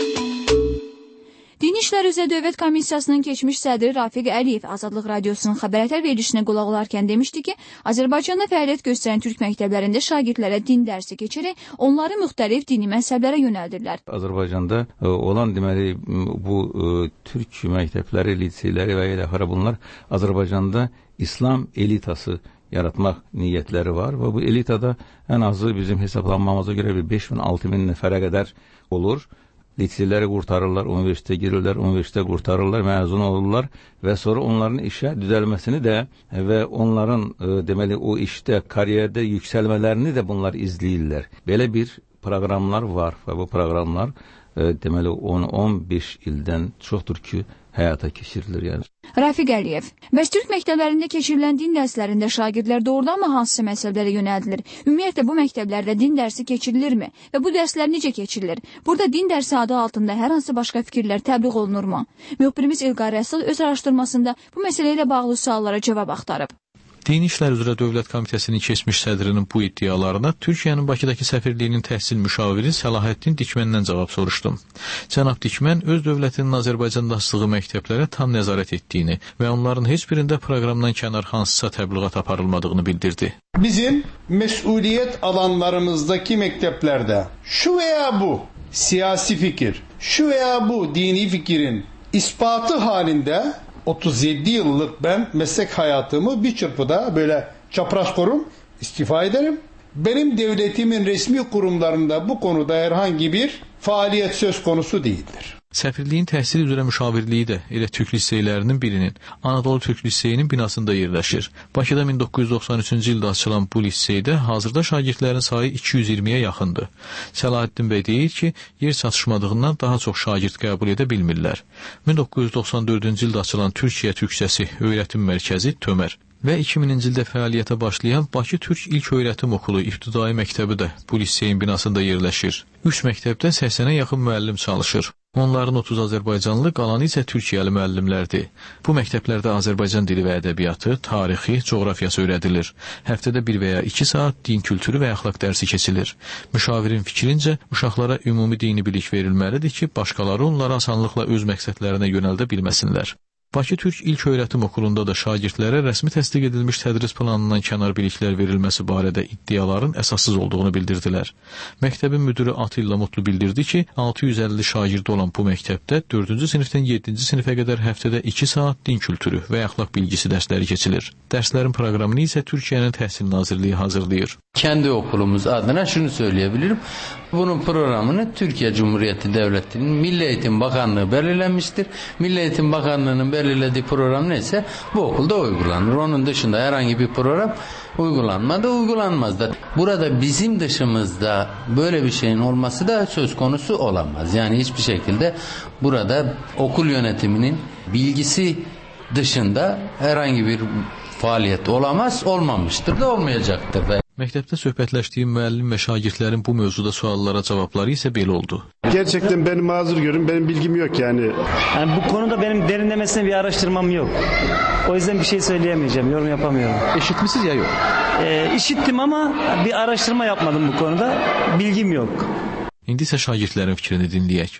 Dini İşlər üzrə Dövlət Komissiyasının keçmiş sədri Rafiq Əliyev Azadlıq Radiosunun xəbərətər verilişinə qulaq olarkən demişdi ki, Azərbaycanda fəaliyyət göstərən türk məktəblərində şagirdlərə din dərsi keçərək onları müxtəlif dini məzhəblərə yönəldirlər. Azərbaycanda olan deməli bu türk məktəbləri, liseyləri və elə bunlar Azərbaycanda İslam elitası yaratmaq niyyətləri var və bu elitada ən azı bizim hesablanmamıza görə bir beş min altı min nəfərə qədər olur. Liseyləri qurtarırlar, universitetə girirlər, universitetə qurtarırlar, məzun olurlar və sonra onların işə düzəlməsini də və onların e, deməli o işdə, kariyerdə yüksəlmələrini də bunlar izləyirlər. Belə bir proqramlar var və bu proqramlar e, deməli on on beş ildən çoxdur ki, həyata keçirilir yəni. Rafiq Əliyev, bəs türk məktəblərində keçirilən din dərslərində şagirdlər doğrudan mı hansısa məzhəblərə yönəldilir? Ümumiyyətlə bu məktəblərdə din dərsi keçirilirmi və bu dərslər necə keçirilir? Burada din dərsi adı altında hər hansı başqa fikirlər təbliğ olunurmu? Müxbirimiz İlqar Rəsul öz araşdırmasında bu məsələ ilə bağlı suallara cavab axtarıb. Dini İşlər üzrə Dövlət Komitəsinin keçmiş sədrinin bu iddialarına Türkiyənin Bakıdakı səfirliyinin təhsil müşaviri Səlahəddin Dikməndən cavab soruşdum. Cənab Dikmən öz dövlətinin Azərbaycanda açdığı məktəblərə tam nəzarət etdiyini və onların heç birində proqramdan kənar hansısa təbliğat aparılmadığını bildirdi. Bizim məsuliyyət alanlarımızdaki məktəblərdə şu veya bu siyasi fikir, şu veya bu dini fikirin ispatı halinde otuz yedi yıllık ben meslek hayatımı bir çırpıda böyle çapraz kurum, istifa ederim. Benim devletimin resmi kurumlarında bu konuda herhangi bir faaliyet söz konusu değildir. Səfirliyin təhsil üzrə müşavirliyi də elə türk liseylərinin birinin, Anadolu Türk Liseyinin binasında yerləşir. Bakıda min doqquz yüz doxsan üçüncü ildə açılan bu liseydə hazırda şagirdlərin sayı iki yüz iyirmiyə yaxındır. Səlahəddin bəy deyir ki, yer çatışmadığından daha çox şagird qəbul edə bilmirlər. min doqquz yüz doxsan dördüncü ildə açılan Türkiyə Türkçəsi Öyrətim Mərkəzi Tömər və iki mininci ildə fəaliyyətə başlayan Bakı Türk İlk Öyrətim Okulu İbtidai Məktəbi də bu liseyin binasında yerləşir. Üç məktəbdə səksənə yaxın müəllim çalışır. Onların otuz Azərbaycanlı, qalanı isə Türkiyəli müəllimlərdir. Bu məktəblərdə Azərbaycan dili və ədəbiyyatı, tarixi, coğrafiyası öyrədilir. Həftədə bir və ya iki saat din kültürü və əxlaq dərsi keçilir. Müşavirin fikrincə, uşaqlara ümumi dini bilik verilməlidir ki, başqaları onları asanlıqla öz məqsədlərinə yönəldə bilməsinlər. Bakı Türk İlk Öyrətim Okulunda da şagirdlərə rəsmi təsdiq edilmiş tədris planından kənar biliklər verilməsi barədə iddiaların əsassız olduğunu bildirdilər. Məktəbin müdürü Atilla Mutlu bildirdi ki, altı yüz əlli şagirdi olan bu məktəbdə dördüncü sinifdən yeddinci sinifə qədər həftədə iki saat din kültürü və əxlaq bilgisi dərsləri keçilir. Dərslərin proqramını isə Türkiyənin Təhsil Nazirliyi hazırlayır. Kendi okulumuz adına şunu söyleyebilirim. Bunun programını Türkiye Cumhuriyeti Devleti'nin Milli Eğitim Bakanlığı belirlenmiştir. Milli Eğitim Bakanlığı'nın belirlediği program neyse bu okulda uygulanır. Onun dışında herhangi bir program uygulanmadı, uygulanmaz da. Burada bizim dışımızda böyle bir şeyin olması da söz konusu olamaz. Yani hiçbir şekilde burada okul yönetiminin bilgisi dışında herhangi bir faaliyet olamaz, olmamıştır da olmayacaktır. Məktəbdə söhbətləşdiyim müəllim və şagirdlərin bu mövzuda suallara cavabları isə belə oldu. Gerçekten beni mazur görün, benim bilgim yok yani. Yani bu konuda benim derinlemesine bir araştırmam yok. O yüzden bir şey söyleyemeyeceğim, yorum yapamıyorum. Eşitmişsiniz ya yok? E, işittim ama bir araştırma yapmadım bu konuda, bilgim yok. İndi isə şagirdlərin fikrini dinləyək.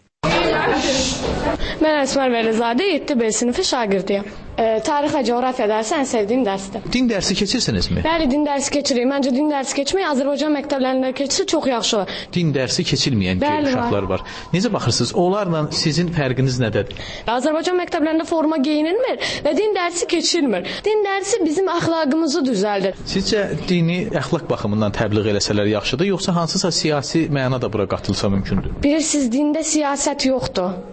Ben Esmer Velizade, yeddi B sınıfı şagirdiyim. E, tarih ve coğrafya dersi en sevdiğim dersti. Din dersi keçirsiniz mi? Bəli, din dersi keçireyim. Bence din dersi keçmeyi Azərbaycan məktəblərində keçirsə çox yaxşı olur. Din dersi keçilməyən ki, uşaqlar var. Necə baxırsınız? Onlarla sizin fərqiniz nədədir? Azərbaycan məktəblərində forma geyinilmir və din dersi keçilmir. Din dersi bizim əxlaqımızı düzəldir. Sizcə dini əxlaq baxımından təbliğ eləsələr yaxşıdır, yoxsa hansısa siyasi məna da bura qatılsa mümkündür? Bilirsiniz, dində siyasət yoxdur.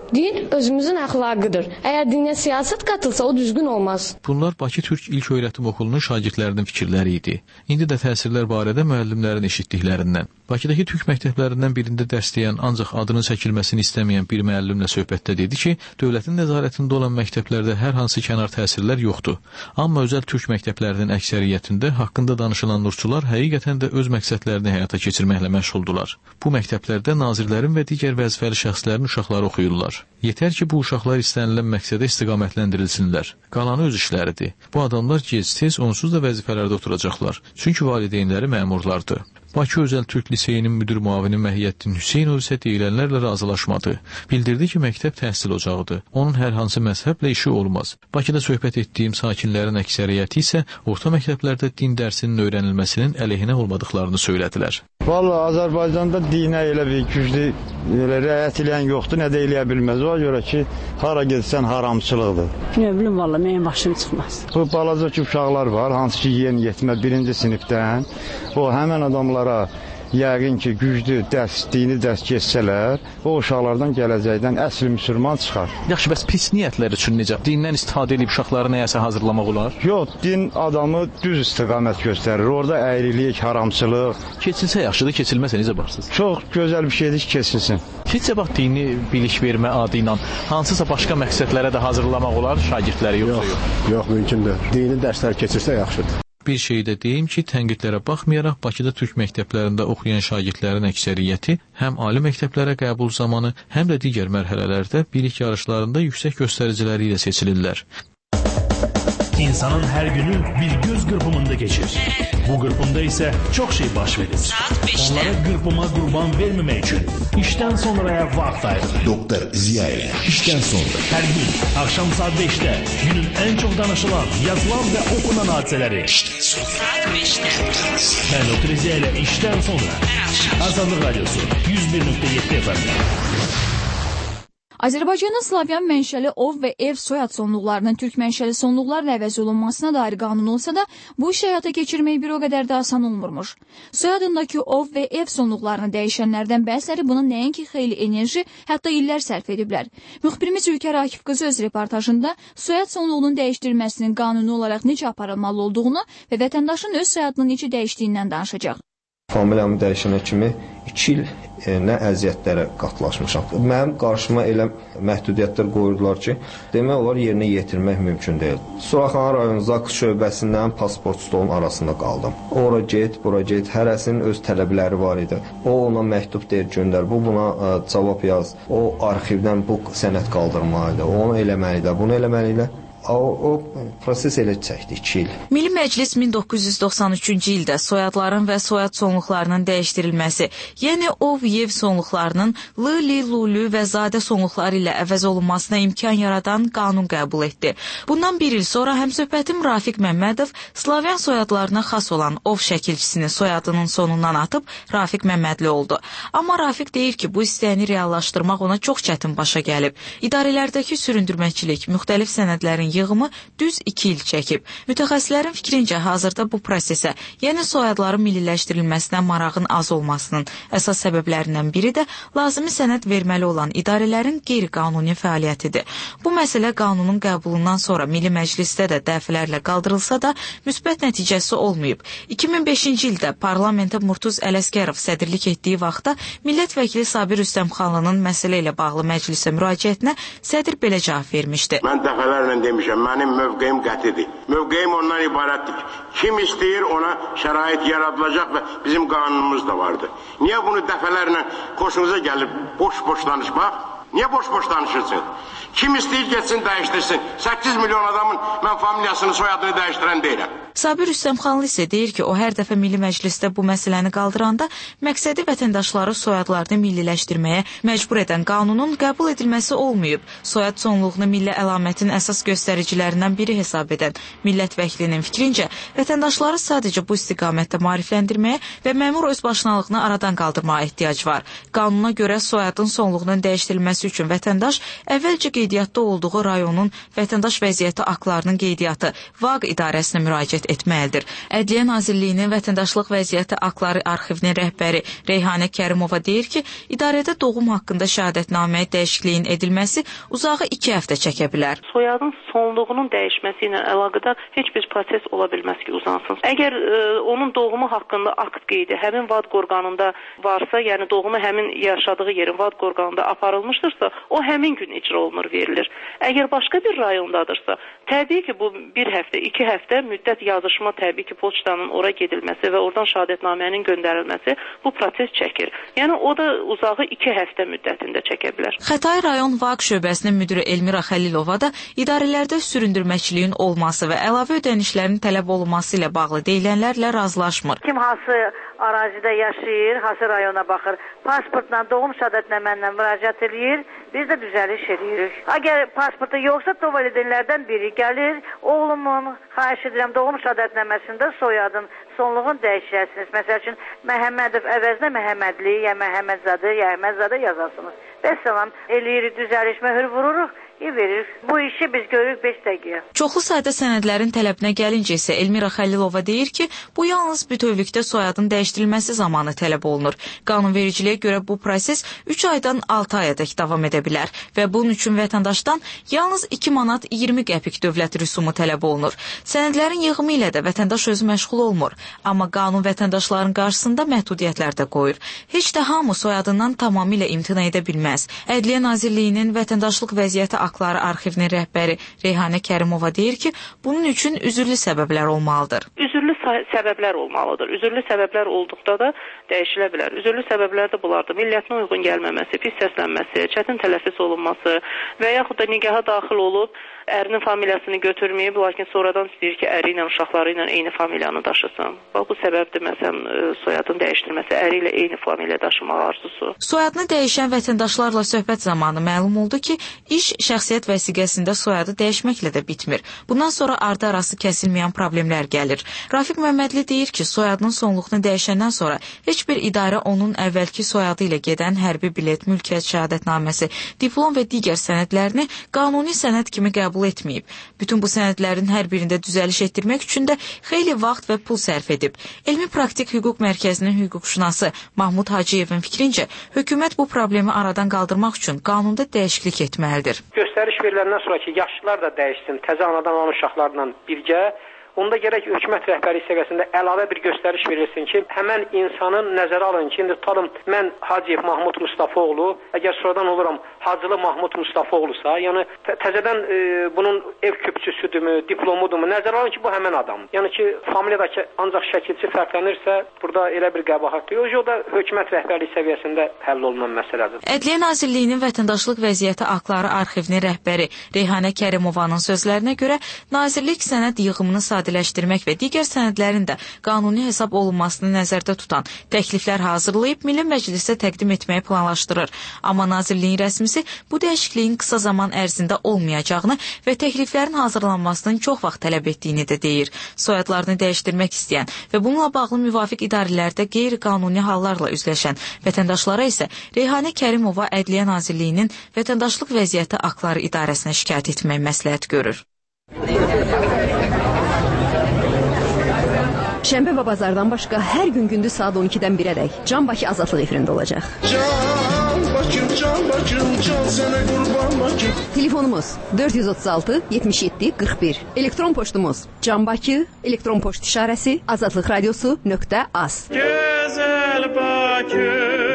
Din özümüzün əxlaqıdır. Əgər dinə siyasət qatılsa, o düzgün olmaz. Bunlar Bakı Türk İlk Öyrətim Okulunun şagirdlərinin fikirləri idi. İndi də təsirlər barədə müəllimlərin eşitdiklərindən. Bakıdakı Türk məktəblərindən birində dərsləyən, ancaq adının çəkilməsini istəməyən bir müəllimlə söhbətdə dedi ki, dövlətin nəzarətində olan məktəblərdə hər hansı kənar təsirlər yoxdur. Amma özəl Türk məktəblərinin əksəriyyətində haqqında danışılan nurçular həqiqətən də öz məqsədlərini həyata keçirməklə məşğuldular. Bu məktəblərdə nazirlərin və digər vəzifəli şəxslərin uşaqları oxuyurlar. Yetər ki, bu uşaqlar istənilən məqsədə istiqamətləndirilsinlər. Qalanı öz işləridir. Bu adamlar gec-tez onsuz da vəzifələrdə oturacaqlar. Çünki valideynləri məmurlardır. Bakı Özəl Türk Liseyinin müdür müavini Məhiyyəddin Hüseynov isə deyilənlərlə razılaşmadı. Bildirdi ki, məktəb təhsil ocağıdır. Onun hər hansı məzhəblə işi olmaz. Bakıda söhbət etdiyim sakinlərin əksəriyyəti isə orta məktəblərdə din dərsinin öyrənilməsinin əleyhinə olmadıqlarını söylədilər. Vallahi Azərbaycanda dinə elə bir güclü elə rəayət edən yoxdur, nə də eləyə bilməz. O görə ki, hara getsən haramçılıqdır. Nə bilim, vallahi mənim başım çıxmaz. Bu balaca ki uşaqlar var, hansı ki yeni yetmə birinci sinifdən, o həmən adamlara yəqin ki, güclü dərs, dini dərs geçsələr, o uşaqlardan gələcəkdən əsl müsəlman çıxar. Yaxşı, bəs pis niyyətlər üçün necə? Dindən istifadə edib uşaqları nəyəsə hazırlamaq olar? Yox, din adamı düz istiqamət göstərir. Orada əyrilik, haramçılıq. Keçilsə yaxşıdır, keçilməsə necə baxırsınız? Çox gözəl bir şeydir ki, keçilsin. Sizcə bax, dini bilik vermə adı ilə hansısa başqa məqsədlərə də hazırlamaq olar şagirdləri yoxsa yox? Yox, yox, mümkün deyil. Dini dərslər keçirsə yaxşıdır. Bir şey də deyim ki, tənqidlərə baxmayaraq Bakıda Türk məktəblərində oxuyan şagirdlərin əksəriyyəti həm ali məktəblərə qəbul zamanı, həm də digər mərhələlərdə bilik yarışlarında yüksək göstəriciləri ilə seçilirlər. İnsanın hər günü bir göz qırpımında keçir. Bu qırpımda isə çox şey baş verir. Onlara qırpıma qurban verməmək üçün işdən sonraya vaxt ayırır. Doktor Ziyayev, işdən sonra. Hər gün axşam saat beşdə günün ən çox danışılan, yazılan və okunan hadisələri. İşdən sonra. Saat beşdə. Mən Doktor Ziyayev işdən sonra. Azadlıq Radyosu yüz bir nöqtə yeddi F M. Azərbaycanda Slavyan mənşəli ov və ev soyad sonluqlarının türk mənşəli sonluqlarla əvəz olunmasına dair qanun olsa da, bu iş həyata keçirmək bir o qədər də asan olmurmuş. Soyadındakı ov və ev sonluqlarını dəyişənlərdən bəziləri buna nəinki xeyli enerji, hətta illər sərf ediblər. Müxbirimiz Ülkər Akif qızı öz reportajında soyad sonluğunun dəyişdirilməsinin qanuni olaraq necə aparılmalı olduğunu və vətəndaşın öz soyadını necə dəyişdiyindən danışacaq. Familiyamı dəyişənə kimi iki il e, nə əziyyətlərə qatlaşmışam. Mənim qarşıma elə məhdudiyyətlər qoyurdular ki, demək olar yerinə yetirmək mümkün deyil. Suraxana rayonu Zakı şöbəsindən pasport stolunun arasında qaldım. Ora get, bura get, hərəsinin öz tələbləri var idi. O ona məktub deyir, göndər, bu buna ə, cavab yaz. O arxivdən bu sənəd qaldırmalıdır, onu eləməlidir, bunu eləməlidir. O, o proses elə çəkdi iki il. Milli Məclis min doqquz yüz doxsan üçüncü ildə soyadların və soyad sonluqlarının dəyişdirilməsi, yəni ov, yev sonluqlarının l, li, lulu və zadə sonluqları ilə əvəz olunmasına imkan yaradan qanun qəbul etdi. Bundan bir il sonra həmsöhbətim Rafiq Məmmədov Slavyan soyadlarına xas olan ov şəkilçisini soyadının sonundan atıb Rafiq Məmmədli oldu. Amma Rafiq deyir ki, bu istəyini reallaşdırmaq ona çox çətin başa gəlib. İdarələrdəki süründürməçilik, müxtəlif sənədlərin yığımı düz iki il çəkib. Mütəxəssislərin fikrincə hazırda bu prosesə, yəni soyadların milliləşdirilməsinə marağın az olmasının əsas səbəblərindən biri də lazımi sənəd verməli olan idarələrin qeyri-qanuni fəaliyyətidir. Bu məsələ qanunun qəbulundan sonra Milli Məclisdə də dəfələrlə qaldırılsa da müsbət nəticəsi olmayıb. iki min beşinci ildə parlamentə Murtuz Ələsgərov sədrlik etdiyi vaxtda millət vəkili Sabir Rüstəmxanlının məsələ ilə bağlı məclisə müraciətinə sədr belə cavab vermişdi. Mən dəfələrlə demişəm, mənim mövqeyim qətidir. Mövqeyim ondan ibarətdir ki, kim istəyir ona şərait yaradılacaq və bizim qanunumuz da vardır. Niyə bunu dəfələrlə xoşunuza gəlib boş-boş danışmaq? Niyə boş-boş danışırsın? Kim istəyir getsin, dəyişdirsin. səkkiz milyon adamın mən familiyasını, soyadını dəyişdirən deyirəm. Sabir Rüstəmxanlı isə deyir ki, o hər dəfə Milli Məclisdə bu məsələni qaldıranda məqsədi vətəndaşları soyadlarını milliləşdirməyə məcbur edən qanunun qəbul edilməsi olmayıb. Soyad sonluğunu milli əlamətin əsas göstəricilərindən biri hesab edən millət vəkilinin fikrincə, vətəndaşları sadəcə bu istiqamətdə maarifləndirməyə və məmur özbaşınalığını aradan qaldırmağa ehtiyac var. Qanuna görə soyadın sonluğunun dəyişdirilməsi edilməsi üçün vətəndaş əvvəlcə qeydiyyatda olduğu rayonun vətəndaş vəziyyəti aktlarının qeydiyyatı V A Q idarəsinə müraciət etməlidir. Ədliyyə Nazirliyinin vətəndaşlıq vəziyyəti aktları arxivinin rəhbəri Reyhanə Kərimova deyir ki, idarədə doğum haqqında şəhadətnaməyə dəyişikliyin edilməsi uzağı iki həftə çəkə bilər. Soyadın sonluğunun dəyişməsi ilə əlaqədar heç bir proses ola bilməz ki, uzansın. Əgər e, onun doğumu haqqında akt qeydi həmin V A D Q orqanında varsa, yəni doğumu həmin yaşadığı yerin V A D Q orqanında aparılmışdırsa, o həmin gün icra olunur, verilir. Əgər başqa bir rayondadırsa, təbii ki, bu bir həftə, iki həftə müddət yazışma, təbii ki, poçtanın ora gedilməsi və oradan şəhadətnamənin göndərilməsi bu proses çəkir. Yəni o da uzağı iki həftə müddətində çəkə bilər. Xətai rayon V A Q şöbəsinin müdiri Elmira Xəlilova da idarələrdə süründürməçiliyin olması və əlavə ödənişlərin tələb olunması ilə bağlı deyilənlərlə razılaşmır. Kim hansı ərazidə yaşayır, hansı rayona baxır, pasportla, doğum şəhadətnaməylə müraciət edir, biz də düzəliş edirik. Əgər pasportu yoxsa, valideynlərdən biri gəlir, oğlumun, xahiş edirəm, doğum şəhadətnaməsində soyadın, sonluğun dəyişəsiniz. Məsəl üçün, Məhəmmədov əvəzinə Məhəmmədli, ya Məhəmmədzadə, ya Əhmədzadə yazarsınız. Bəs eləyirik, düzəliş möhür vururuq. Verir. Bu işi biz görürük beş dəqiqə. Çoxlu sayda sənədlərin tələbinə gəlincə isə Elmira Xəlilova deyir ki, bu yalnız bütövlükdə soyadın dəyişdirilməsi zamanı tələb olunur. Qanunvericiliyə görə bu proses üç aydan altı ayadək davam edə bilər və bunun üçün vətəndaşdan yalnız iki manat iyirmi qəpik dövlət rüsumu tələb olunur. Sənədlərin yığımı ilə də vətəndaş özü məşğul olmur, amma qanun vətəndaşların qarşısında məhdudiyyətlər də qoyur. Heç də hamı soyadından tamamilə imtina edə bilməz. Ədliyyə Nazirliyinin vətəndaşlıq vəziyyəti aktları arxivinin rəhbəri Reyhanə Kərimova deyir ki, bunun üçün üzürlü səbəblər olmalıdır. Üzürlü səbəblər olmalıdır. Üzürlü səbəblər olduqda da dəyişilə bilər. Üzürlü səbəblər də bunlardır. Millətinə uyğun gəlməməsi, pis səslənməsi, çətin tələffüz olunması və yaxud da nigaha daxil olub ərinin familiyasını götürməyib, lakin sonradan istəyir ki, əri ilə, uşaqları ilə eyni familiyanı daşısın. Bax, bu səbəbdir, məsələn, soyadın dəyişdirilməsi, əri ilə eyni familiya daşımaq arzusu. Soyadını dəyişən vətəndaşlarla söhbət zamanı məlum oldu ki, iş şəxsiyyət vəsiqəsində soyadı dəyişməklə də bitmir. Bundan sonra ardı arası kəsilməyən problemlər gəlir. Rafiq Məmmədli deyir ki, soyadının sonluğunu dəyişəndən sonra heç bir idarə onun əvvəlki soyadı ilə gedən hərbi bilet, mülkiyyət şəhadətnaməsi, diplom və digər sənədlərini qanuni sənəd kimi qəbul etməyib. Bütün bu sənədlərin hər birində düzəliş etdirmək üçün də xeyli vaxt və pul sərf edib. Elmi Praktik Hüquq Mərkəzinin hüquqşünası Mahmud Hacıyevin fikrincə, hökumət bu problemi aradan qaldırmaq üçün qanunda dəyişiklik etməlidir. Göstəriş veriləndən sonra ki, yaşlılar da dəyişsin, təzə anadan olan uşaqlarla birgə, onda gərək hökumət rəhbəri səviyyəsində əlavə bir göstəriş verilsin ki, həmən insanın nəzərə alın ki, indi tutalım, mən Hacıyev Mahmud Mustafaoğlu, əgər sonradan oluram Hacılı Mahmud Mustafaoğlusa, yəni tə təzədən e, bunun ev küpçüsüdürmü, diplomudurmu, nəzərə alın ki, bu həmən adam. Yəni ki, familiyadakı ancaq şəkilçi fərqlənirsə, burada elə bir qəbahatdır. O da hökumət rəhbərliyi səviyyəsində həll olunan məsələdir. Ədliyyə Nazirliyinin vətəndaşlıq vəziyyəti aktları arxivinin rəhbəri Reyhanə Kərimovanın sözlərinə görə, Nazirlik sənəd yığımını sadələşdirmək və digər sənədlərin də qanuni hesab olunmasını nəzərdə tutan təkliflər hazırlayıb Milli Məclisə təqdim etməyi planlaşdırır. Amma Nazirliyin rəsmisi bu dəyişikliyin qısa zaman ərzində olmayacağını və təkliflərin hazırlanmasının çox vaxt tələb etdiyini də deyir. Soyadlarını dəyişdirmək istəyən və bununla bağlı müvafiq idarələrdə qeyri-qanuni hallarla üzləşən vətəndaşlara isə Reyhanə Kərimova Ədliyyə Nazirliyinin Vətəndaşlıq Vəziyyəti Aktları İdarəsinə şikayət etmək məsləhət görür. Şənbə və bazardan başqa hər gün gündüz saat on ikidən birədək Can Bakı Azadlıq efirində olacaq. Can Bakım, Can Bakım, Can sənə qurban Bakım. Telefonumuz dörd yüz otuz altı yetmiş yeddi qırx bir. Elektron poçtumuz canbakı, elektron poçt işarəsi azadlıq radiosu nöqtə az. Gözəl Bakı.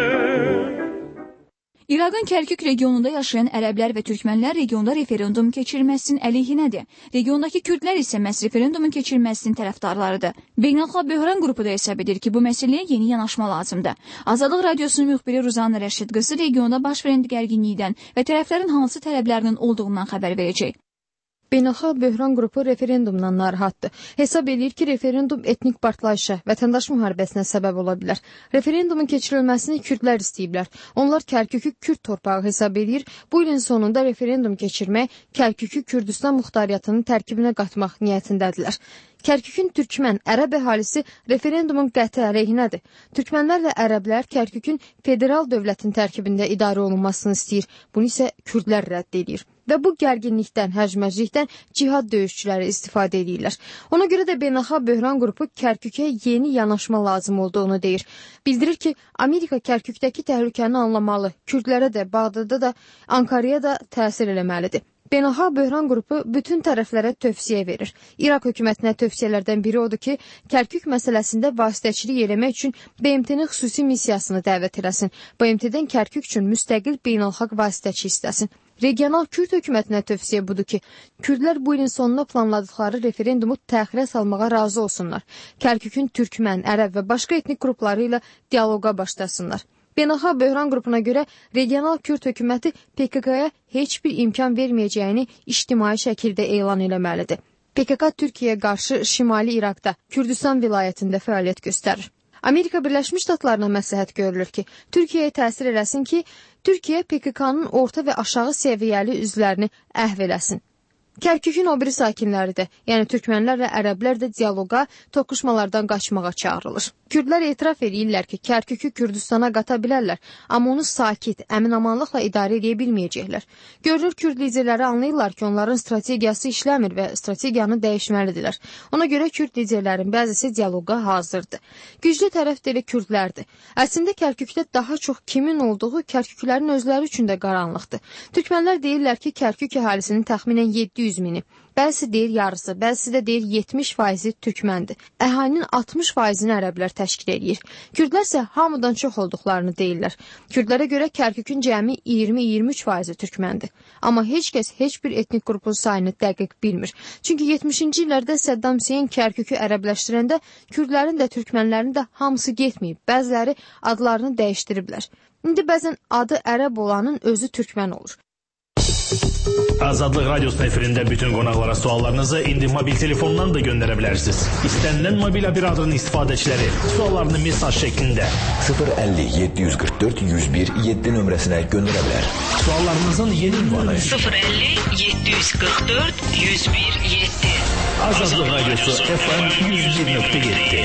İraqın Kərkük regionunda yaşayan ərəblər və türkmənlər regionda referendum keçirməsinin əleyhinədir. Regiondakı kürdlər isə məhz referendumun keçirilməsinin tərəfdarlarıdır. Beynəlxalq Böhran qrupu da hesab edir ki, bu məsələyə yeni yanaşma lazımdır. Azadlıq radiosunun müxbiri Ruzanna Rəşid qızı regionda baş verən gərginlikdən və tərəflərin hansı tələblərinin olduğundan xəbər verəcək. Beynəlxalq Böhran qrupu referendumdan narahatdır. Hesab edir ki, referendum etnik partlayışa, vətəndaş müharibəsinə səbəb ola bilər. Referendumun keçirilməsini kürdlər istəyiblər. Onlar Kərkükü Kürd torpağı hesab edir. Bu ilin sonunda referendum keçirmək, Kərkükü Kürdistan muxtariyyatının tərkibinə qatmaq niyyətindədirlər. Kərkükün türkmən, ərəb əhalisi referendumun qəti əleyhinədir. Türkmənlərlə ərəblər Kərkükün federal dövlətin tərkibində idarə olunmasını istəyir. Bunu isə kürdlər rədd edir. Və bu gərginlikdən, hərcməclikdən cihad döyüşçüləri istifadə edirlər. Ona görə də Beynəlxalq Böhran qrupu Kərkükə yeni yanaşma lazım olduğunu deyir. Bildirir ki, Amerika Kərkükdəki təhlükəni anlamalı, kürdlərə də, Bağdada da, Ankaraya da təsir eləməlidir. Beynəlxalq Böhran qrupu bütün tərəflərə tövsiyə verir. İraq hökumətinə tövsiyələrdən biri odur ki, Kərkük məsələsində vasitəçilik eləmək üçün B M T-nin xüsusi missiyasını dəvət eləsin. B M T-dən Kərkük üçün müstəqil beynəlxalq vasitəçi istəsin. Regional Kürd hökumətinə tövsiyə budur ki, Kürdlər bu ilin sonuna planladıqları referendumu təxirə salmağa razı olsunlar. Kərkükün türkmən, ərəb və başqa etnik qrupları ilə dialoqa başlasınlar. Beynəlxalq Böhran qrupuna görə regional Kürd hökuməti P K K-ya heç bir imkan verməyəcəyini ictimai şəkildə elan eləməlidir. P K K Türkiyəyə qarşı Şimali İraqda, Kürdistan vilayətində fəaliyyət göstərir. Amerika Birləşmiş Ştatlarına məsləhət görülür ki, Türkiyəyə təsir eləsin ki, Türkiyə P K K-nın orta və aşağı səviyyəli üzvlərini əhv eləsin. Kərkükün o biri sakinləri də, yəni türkmənlərlə ərəblər də dialoqa, toqquşmalardan qaçmağa çağırılır. Kürdlər etiraf edirlər ki, Kərkükü Kürdistana qata bilərlər, amma onu sakit, əmin-amanlıqla idarə edə bilməyəcəklər. Görünür, Kürd liderləri anlayırlar ki, onların strategiyası işləmir və strategiyanı dəyişməlidirlər. Ona görə Kürd liderlərin bəzisi dialoqa hazırdır. Güclü tərəf də elə Kürdlərdir. Əslində Kərkükdə daha çox kimin olduğu Kərküklərin özləri üçün də qaranlıqdır. Türkmənlər deyirlər ki, Kərkük əhalisinin təxminən yeddi yüz mini, bəzisi deyir yarısı, bəzisi də deyir yetmiş faizi türkməndir. Əhalinin altmış faizini ərəblər təşkil edir. Kürdlər isə hamıdan çox olduqlarını deyirlər. Kürdlərə görə Kərkükün cəmi iyirmi iyirmi üç faizi türkməndir. Amma heç kəs heç bir etnik qrupun sayını dəqiq bilmir. Çünki yetmişinci illərdə Səddam Hüseyn Kərkükü ərəbləşdirəndə Kürdlərin də türkmənlərin də hamısı getməyib. Bəziləri adlarını dəyişdiriblər. İndi bəzən adı ərəb olanın özü türkmən olur. Azadlıq Radyosu'nun efirində bütün qonaqlara suallarınızı indi mobil telefonundan da göndərə bilərsiniz. İstənilən mobil operatorun istifadəçiləri suallarını mesaj şəklində sıfır əlli yeddi yüz qırx dörd yüz bir yeddi nömrəsinə göndərə bilər. Suallarınızın yeni ünvanı sıfır əlli yeddi yüz qırx dörd yüz bir yeddi. Azadlıq Radyosu F M yüz bir nöqtə yeddi.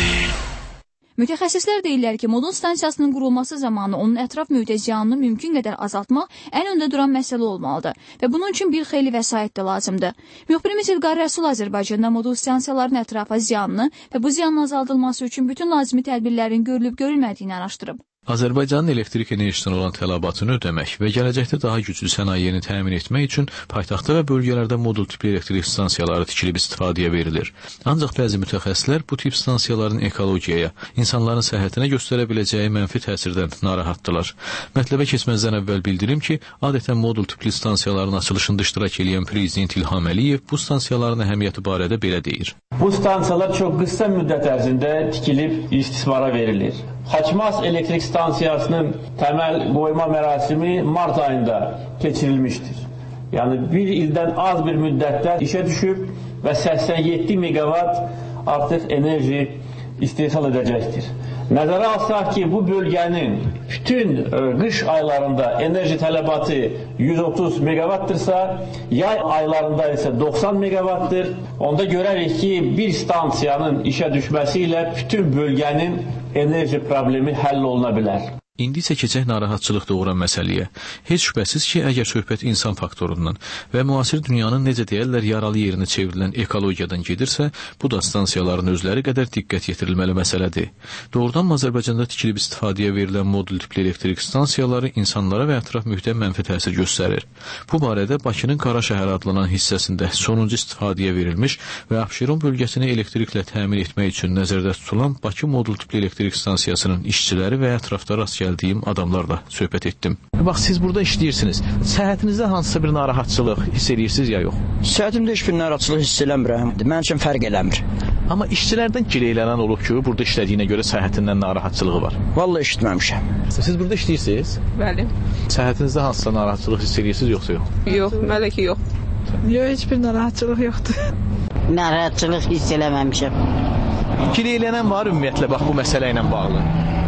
Mütəxəssislər deyirlər ki, modul stansiyasının qurulması zamanı onun ətraf mühitə ziyanını mümkün qədər azaltmaq ən öndə duran məsələ olmalıdır və bunun üçün bir xeyli vəsait də lazımdır. Müxbirimiz İlqar Rəsul Azərbaycanda modul stansiyaların ətrafa ziyanını və bu ziyanın azaldılması üçün bütün lazımi tədbirlərin görülüb-görülmədiyini araşdırıb. Azərbaycanın elektrik enerjisindən olan tələbatını ödəmək və gələcəkdə daha güclü sənayeni təmin etmək üçün paytaxtda və bölgələrdə modul tipli elektrik stansiyaları tikilib istifadəyə verilir. Ancaq bəzi mütəxəssislər bu tip stansiyaların ekologiyaya, insanların səhhətinə göstərə biləcəyi mənfi təsirdən narahatdırlar. Mətləbə keçməzdən əvvəl bildirim ki, adətən modul tipli stansiyaların açılışında iştirak edən prezident İlham Əliyev bu stansiyaların əhəmiyyəti barədə belə deyir. Bu stansiyalar çox qısa müddət ərzində tikilib istismara verilir. Xaçmaz elektrik stansiyasının təməl qoyma mərasimi mart ayında keçirilmişdir. Yəni bir ildən az bir müddətdə işə düşüb və səksən yeddi meqavat artıq enerji istehsal edəcəkdir. Nəzərə alsaq ki, bu bölgənin bütün qış aylarında enerji tələbatı yüz otuz meqavattırsa, yay aylarında isə doxsan meqavattır. Onda görərik ki, bir stansiyanın işə düşməsi ilə bütün bölgənin enerji problemi həll oluna bilər. İndi isə keçək narahatçılıq doğuran məsələyə. Heç şübhəsiz ki, əgər söhbət insan faktorundan və müasir dünyanın necə deyərlər yaralı yerinə çevrilən ekologiyadan gedirsə, bu da stansiyaların özləri qədər diqqət yetirilməli məsələdir. Doğrudan Azərbaycanda tikilib istifadəyə verilən modul tipli elektrik stansiyaları insanlara və ətraf mühitə mənfi təsir göstərir. Bu barədə Bakının Qaraşəhər adlanan hissəsində sonuncu istifadəyə verilmiş və Abşeron bölgəsini elektriklə təmin etmək üçün nəzərdə tutulan Bakı modul tipli elektrik stansiyasının işçiləri və ətrafda rast gəldiyim adamlarla söhbət etdim. Bax, siz burada işləyirsiniz. Səhhətinizdə hansısa bir narahatçılıq hiss edirsiniz ya yox? Səhhətimdə heç bir narahatçılıq hiss eləmirəm. Mənim üçün fərq eləmir. Amma işçilərdən gileylənən olub ki, burada işlədiyinə görə səhhətindən narahatçılığı var. Vallahi eşitməmişəm. Siz burada işləyirsiniz? Bəli. Səhhətinizdə hansısa narahatçılıq hiss edirsiniz yoxsa yox? Yox, mələ ki yox. Yox, heç bir narahatçılıq yoxdur. Narahatçılıq hiss eləməmişəm. Gileylənən var ümumiyyətlə bax bu məsələ ilə bağlı?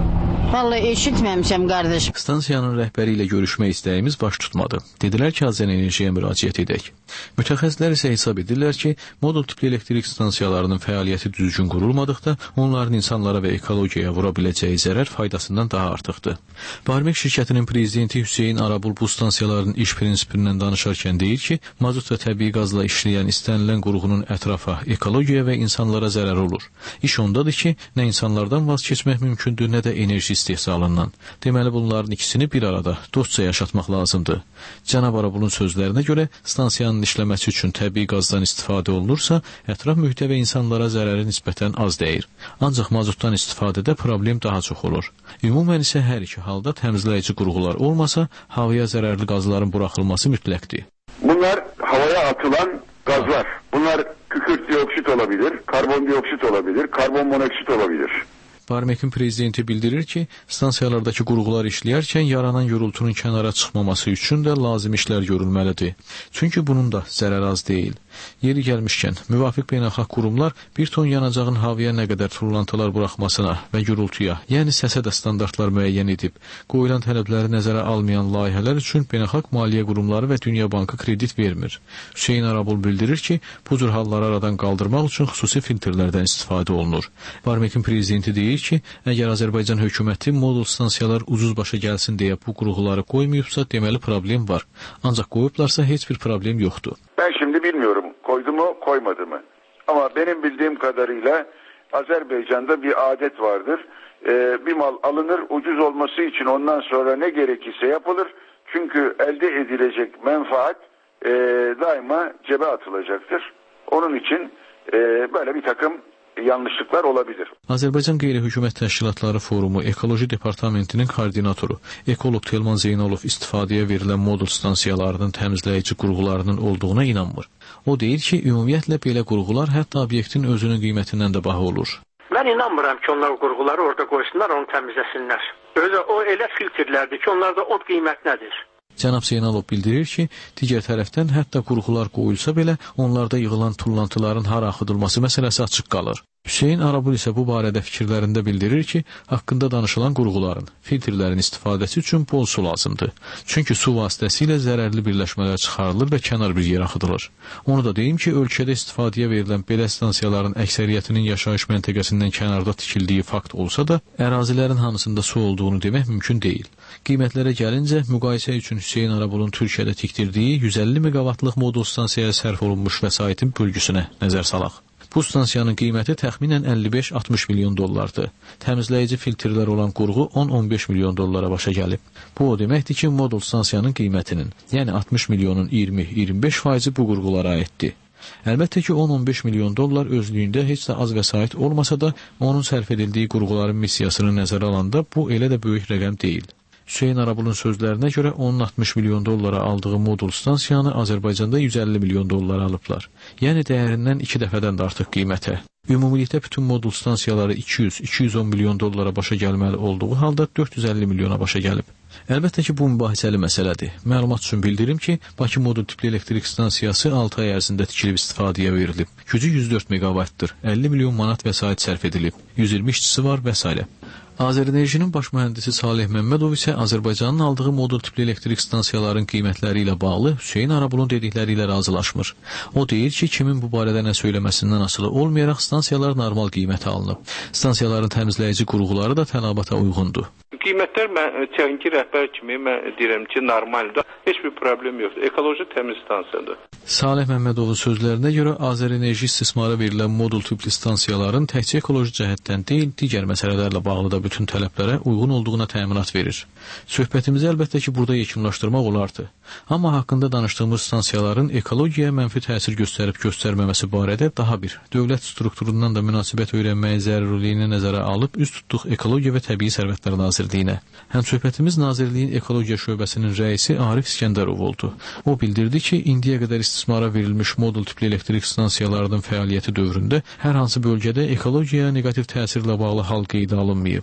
Vallahi eşitməmişəm qardaş. Stansiyanın rəhbəri ilə görüşmək istəyimiz baş tutmadı. Dedilər ki, Azərenerjiyə müraciət edək. Mütəxəssislər isə hesab edirlər ki, modul tipli elektrik stansiyalarının fəaliyyəti düzgün qurulmadıqda onların insanlara və ekologiyaya vura biləcəyi zərər faydasından daha artıqdır. Barmek şirkətinin prezidenti Hüseyn Arabul bu stansiyaların iş prinsipindən danışarkən deyir ki, mazut və təbii qazla işləyən istənilən qurğunun ətrafa, ekologiya və insanlara zərər olur. İş ondadır ki, nə insanlardan vaz keçmək mümkündür, nə də enerji istehsalından. Deməli, bunların ikisini bir arada dostca yaşatmaq lazımdır. Cənab Arabulun sözlərinə görə, stansiyanın işləməsi üçün təbii qazdan istifadə olunursa, ətraf mühitə və insanlara zərəri nisbətən az dəyir. Ancaq mazutdan istifadədə problem daha çox olur. Ümumən isə hər iki halda təmizləyici qurğular olmasa, havaya zərərli qazların buraxılması mütləqdir. Bunlar havaya atılan gazlar. Bunlar kükürt dioksit olabilir, karbondioksit olabilir, karbon monoksit olabilir. Barmekin prezidenti bildirir ki, stansiyalardakı qurğular işləyərkən yaranan gürültünün kənara çıxmaması üçün də lazım işlər görülməlidir. Çünki bunun da zərər az deyil. Yeri gəlmişkən, müvafiq beynəlxalq qurumlar bir ton yanacağın havaya nə qədər tullantılar buraxmasına və gürültüyə, yəni səsə də standartlar müəyyən edib, qoyulan tələbləri nəzərə almayan layihələr üçün beynəlxalq maliyyə qurumları və Dünya Bankı kredit vermir. Hüseyn Arabul bildirir ki, bu cür halları aradan qaldırmaq üçün xüsusi filtrlərdən istifadə olunur. Barmekin prezidenti deyir ki, əgər Azərbaycan hökuməti modul stansiyalar ucuz başa gəlsin deyə bu qurğuları qoymayıbsa, deməli problem var. Ancaq qoyublarsa heç bir problem yoxdur. Ben şimdi bilmiyorum koydu mu koymadı mı. Ama benim bildiğim kadarıyla Azerbaycan'da bir adet vardır. Ee, bir mal alınır ucuz olması için ondan sonra ne gerekirse yapılır. Çünkü elde edilecek menfaat e, daima cebe atılacaktır. Onun için e, böyle bir takım yanlışlıklar olabilir. Azərbaycan Qeyri-Hökumət Təşkilatları Forumu Ekoloji Departamentinin koordinatoru ekoloq Telman Zeynalov istifadəyə verilən modul stansiyalarının təmizləyici qurğularının olduğuna inanmır. O deyir ki, ümumiyyətlə belə qurğular hətta obyektin özünün qiymətindən də baha olur. Mən inanmıram ki, onlar qurğuları orada qoysunlar, onu təmizləsinlər. Özü o elə filtrlərdir ki, onlarda od qiymətinədir. Cənab Zeynalov bildirir ki, digər tərəfdən hətta qurğular qoyulsa belə, onlarda yığılan tullantıların hara axıdılması məsələsi açıq qalır. Hüseyn Arabul isə bu barədə fikirlərində bildirir ki, haqqında danışılan qurğuların, filtrlərin istifadəsi üçün bol su lazımdır. Çünki su vasitəsilə zərərli birləşmələr çıxarılır və kənar bir yer axıdılır. Onu da deyim ki, ölkədə istifadəyə verilən belə stansiyaların əksəriyyətinin yaşayış məntəqəsindən kənarda tikildiyi fakt olsa da, ərazilərin hamısında su olduğunu demək mümkün deyil. Qiymətlərə gəlincə, müqayisə üçün Hüseyn Arabulun Türkiyədə tikdirdiyi yüz əlli meqavatlıq modul stansiyaya sərf olunmuş vəsaitin bölgüsünə nəzər salaq. Bu stansiyanın qiyməti təxminən əlli beş altmış milyon dollardır. Təmizləyici filtrlər olan qurğu on on beş milyon dollara başa gəlib. Bu o deməkdir ki, modul stansiyanın qiymətinin, yəni altmış milyonun iyirmi iyirmi beş faizi bu qurğulara aiddir. Əlbəttə ki, on on beş milyon dollar özlüyündə heç də az vəsait olmasa da, onun sərf edildiyi qurğuların missiyasını nəzərə alanda bu elə də böyük rəqəm deyil. Hüseyn Arabulun sözlərinə görə on altmış milyon dollara aldığı modul stansiyanı Azərbaycanda yüz əlli milyon dollara alıblar. Yəni dəyərindən iki dəfədən də artıq qiymətə. Ümumilikdə bütün modul stansiyaları iki yüz iki yüz on milyon dollara başa gəlməli olduğu halda dörd yüz əlli milyona başa gəlib. Əlbəttə ki, bu mübahisəli məsələdir. Məlumat üçün bildirim ki, Bakı modul tipli elektrik stansiyası altı ay ərzində tikilib istifadəyə verilib. Gücü yüz dörd meqavatdır. əlli milyon manat vəsait sərf edilib. yüz iyirmi işçisi var və s. Azərenerjinin baş mühəndisi Salih Məmmədov isə Azərbaycanın aldığı modul tipli elektrik stansiyaların qiymətləri ilə bağlı Hüseyn Arabulun dedikləri ilə razılaşmır. O deyir ki, kimin bu barədə nə söyləməsindən asılı olmayaraq stansiyalar normal qiymətə alınıb. Stansiyaların təmizləyici qurğuları da tələbata uyğundur. Qiymətlər mən texniki rəhbər kimi mən deyirəm ki, normaldır. Heç bir problem yoxdur. Ekoloji təmiz stansiyadır. Salih Məmmədovun sözlərinə görə Azərenerji istismara verilən modul tipli stansiyaların təkcə ekoloji cəhətdən deyil, digər məsələlərlə bağlı da bütün tələblərə uyğun olduğuna təminat verir. Söhbətimizi əlbəttə ki, burada yekunlaşdırmaq olardı. Amma haqqında danışdığımız stansiyaların ekologiyaya mənfi təsir göstərib göstərməməsi barədə daha bir, dövlət strukturundan da münasibət öyrənməyə zərurliyini nəzərə alıb üst tutduq Ekologiya və Təbii Sərvətlər Nazirliyinə. Həmsöhbətimiz Nazirliyin Ekologiya şöbəsinin rəisi Arif İskəndərov oldu. O bildirdi ki, indiyə qədər istismara verilmiş modul tipli elektrik stansiyalarının fəaliyyəti dövründə hər hansı bölgədə ekologiyaya negativ təsirlə bağlı hal qeydə alınmayıb.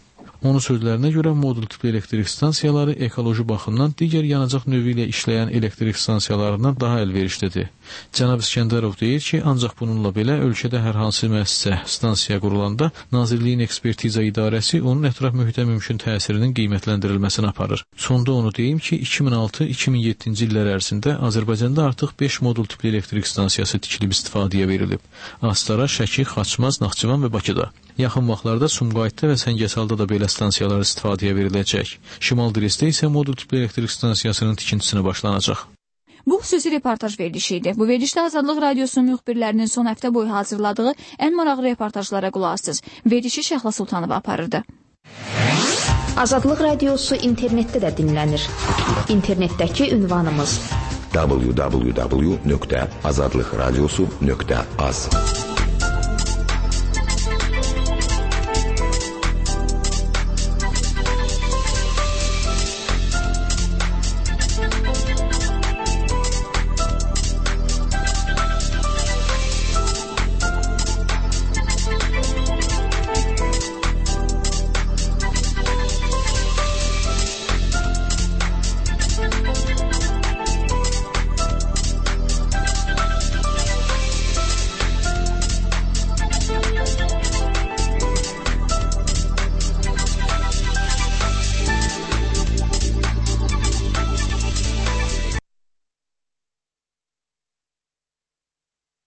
Onun sözlərinə görə modul tipli elektrik stansiyaları ekoloji baxımdan digər yanacaq növü ilə işləyən elektrik stansiyalarından daha əlverişlidir. Cənab İskəndərov deyir ki, ancaq bununla belə ölkədə hər hansı müəssisə, stansiya qurulanda Nazirliyin Ekspertiza İdarəsi onun ətraf mühitə mümkün təsirinin qiymətləndirilməsini aparır. Sonda onu deyim ki, iki min altı iki min yeddinci illər ərzində Azərbaycanda artıq beş modul tipli elektrik stansiyası tikilib istifadəyə verilib. Astara, Şəki, Xaçmaz, Naxçıvan və Bakıda. Yaxın vaxtlarda Sumqayıtda və Səngəsalda da belə stansiyalar istifadəyə veriləcək. Şimal Dresdə isə modul tipli elektrik stansiyasının tikintisinə başlanacaq. Bu xüsusi reportaj verilişi idi. Bu verilişdə Azadlıq Radiosunun müxbirlərinin son həftə boyu hazırladığı ən maraqlı reportajlara qulaq asdınız. Verilişi Şəhla Sultanova aparırdı. Azadlıq Radiosu internetdə də dinlənir. İnternetdəki ünvanımız w w w nöqtə azadlıqradiosu nöqtə az.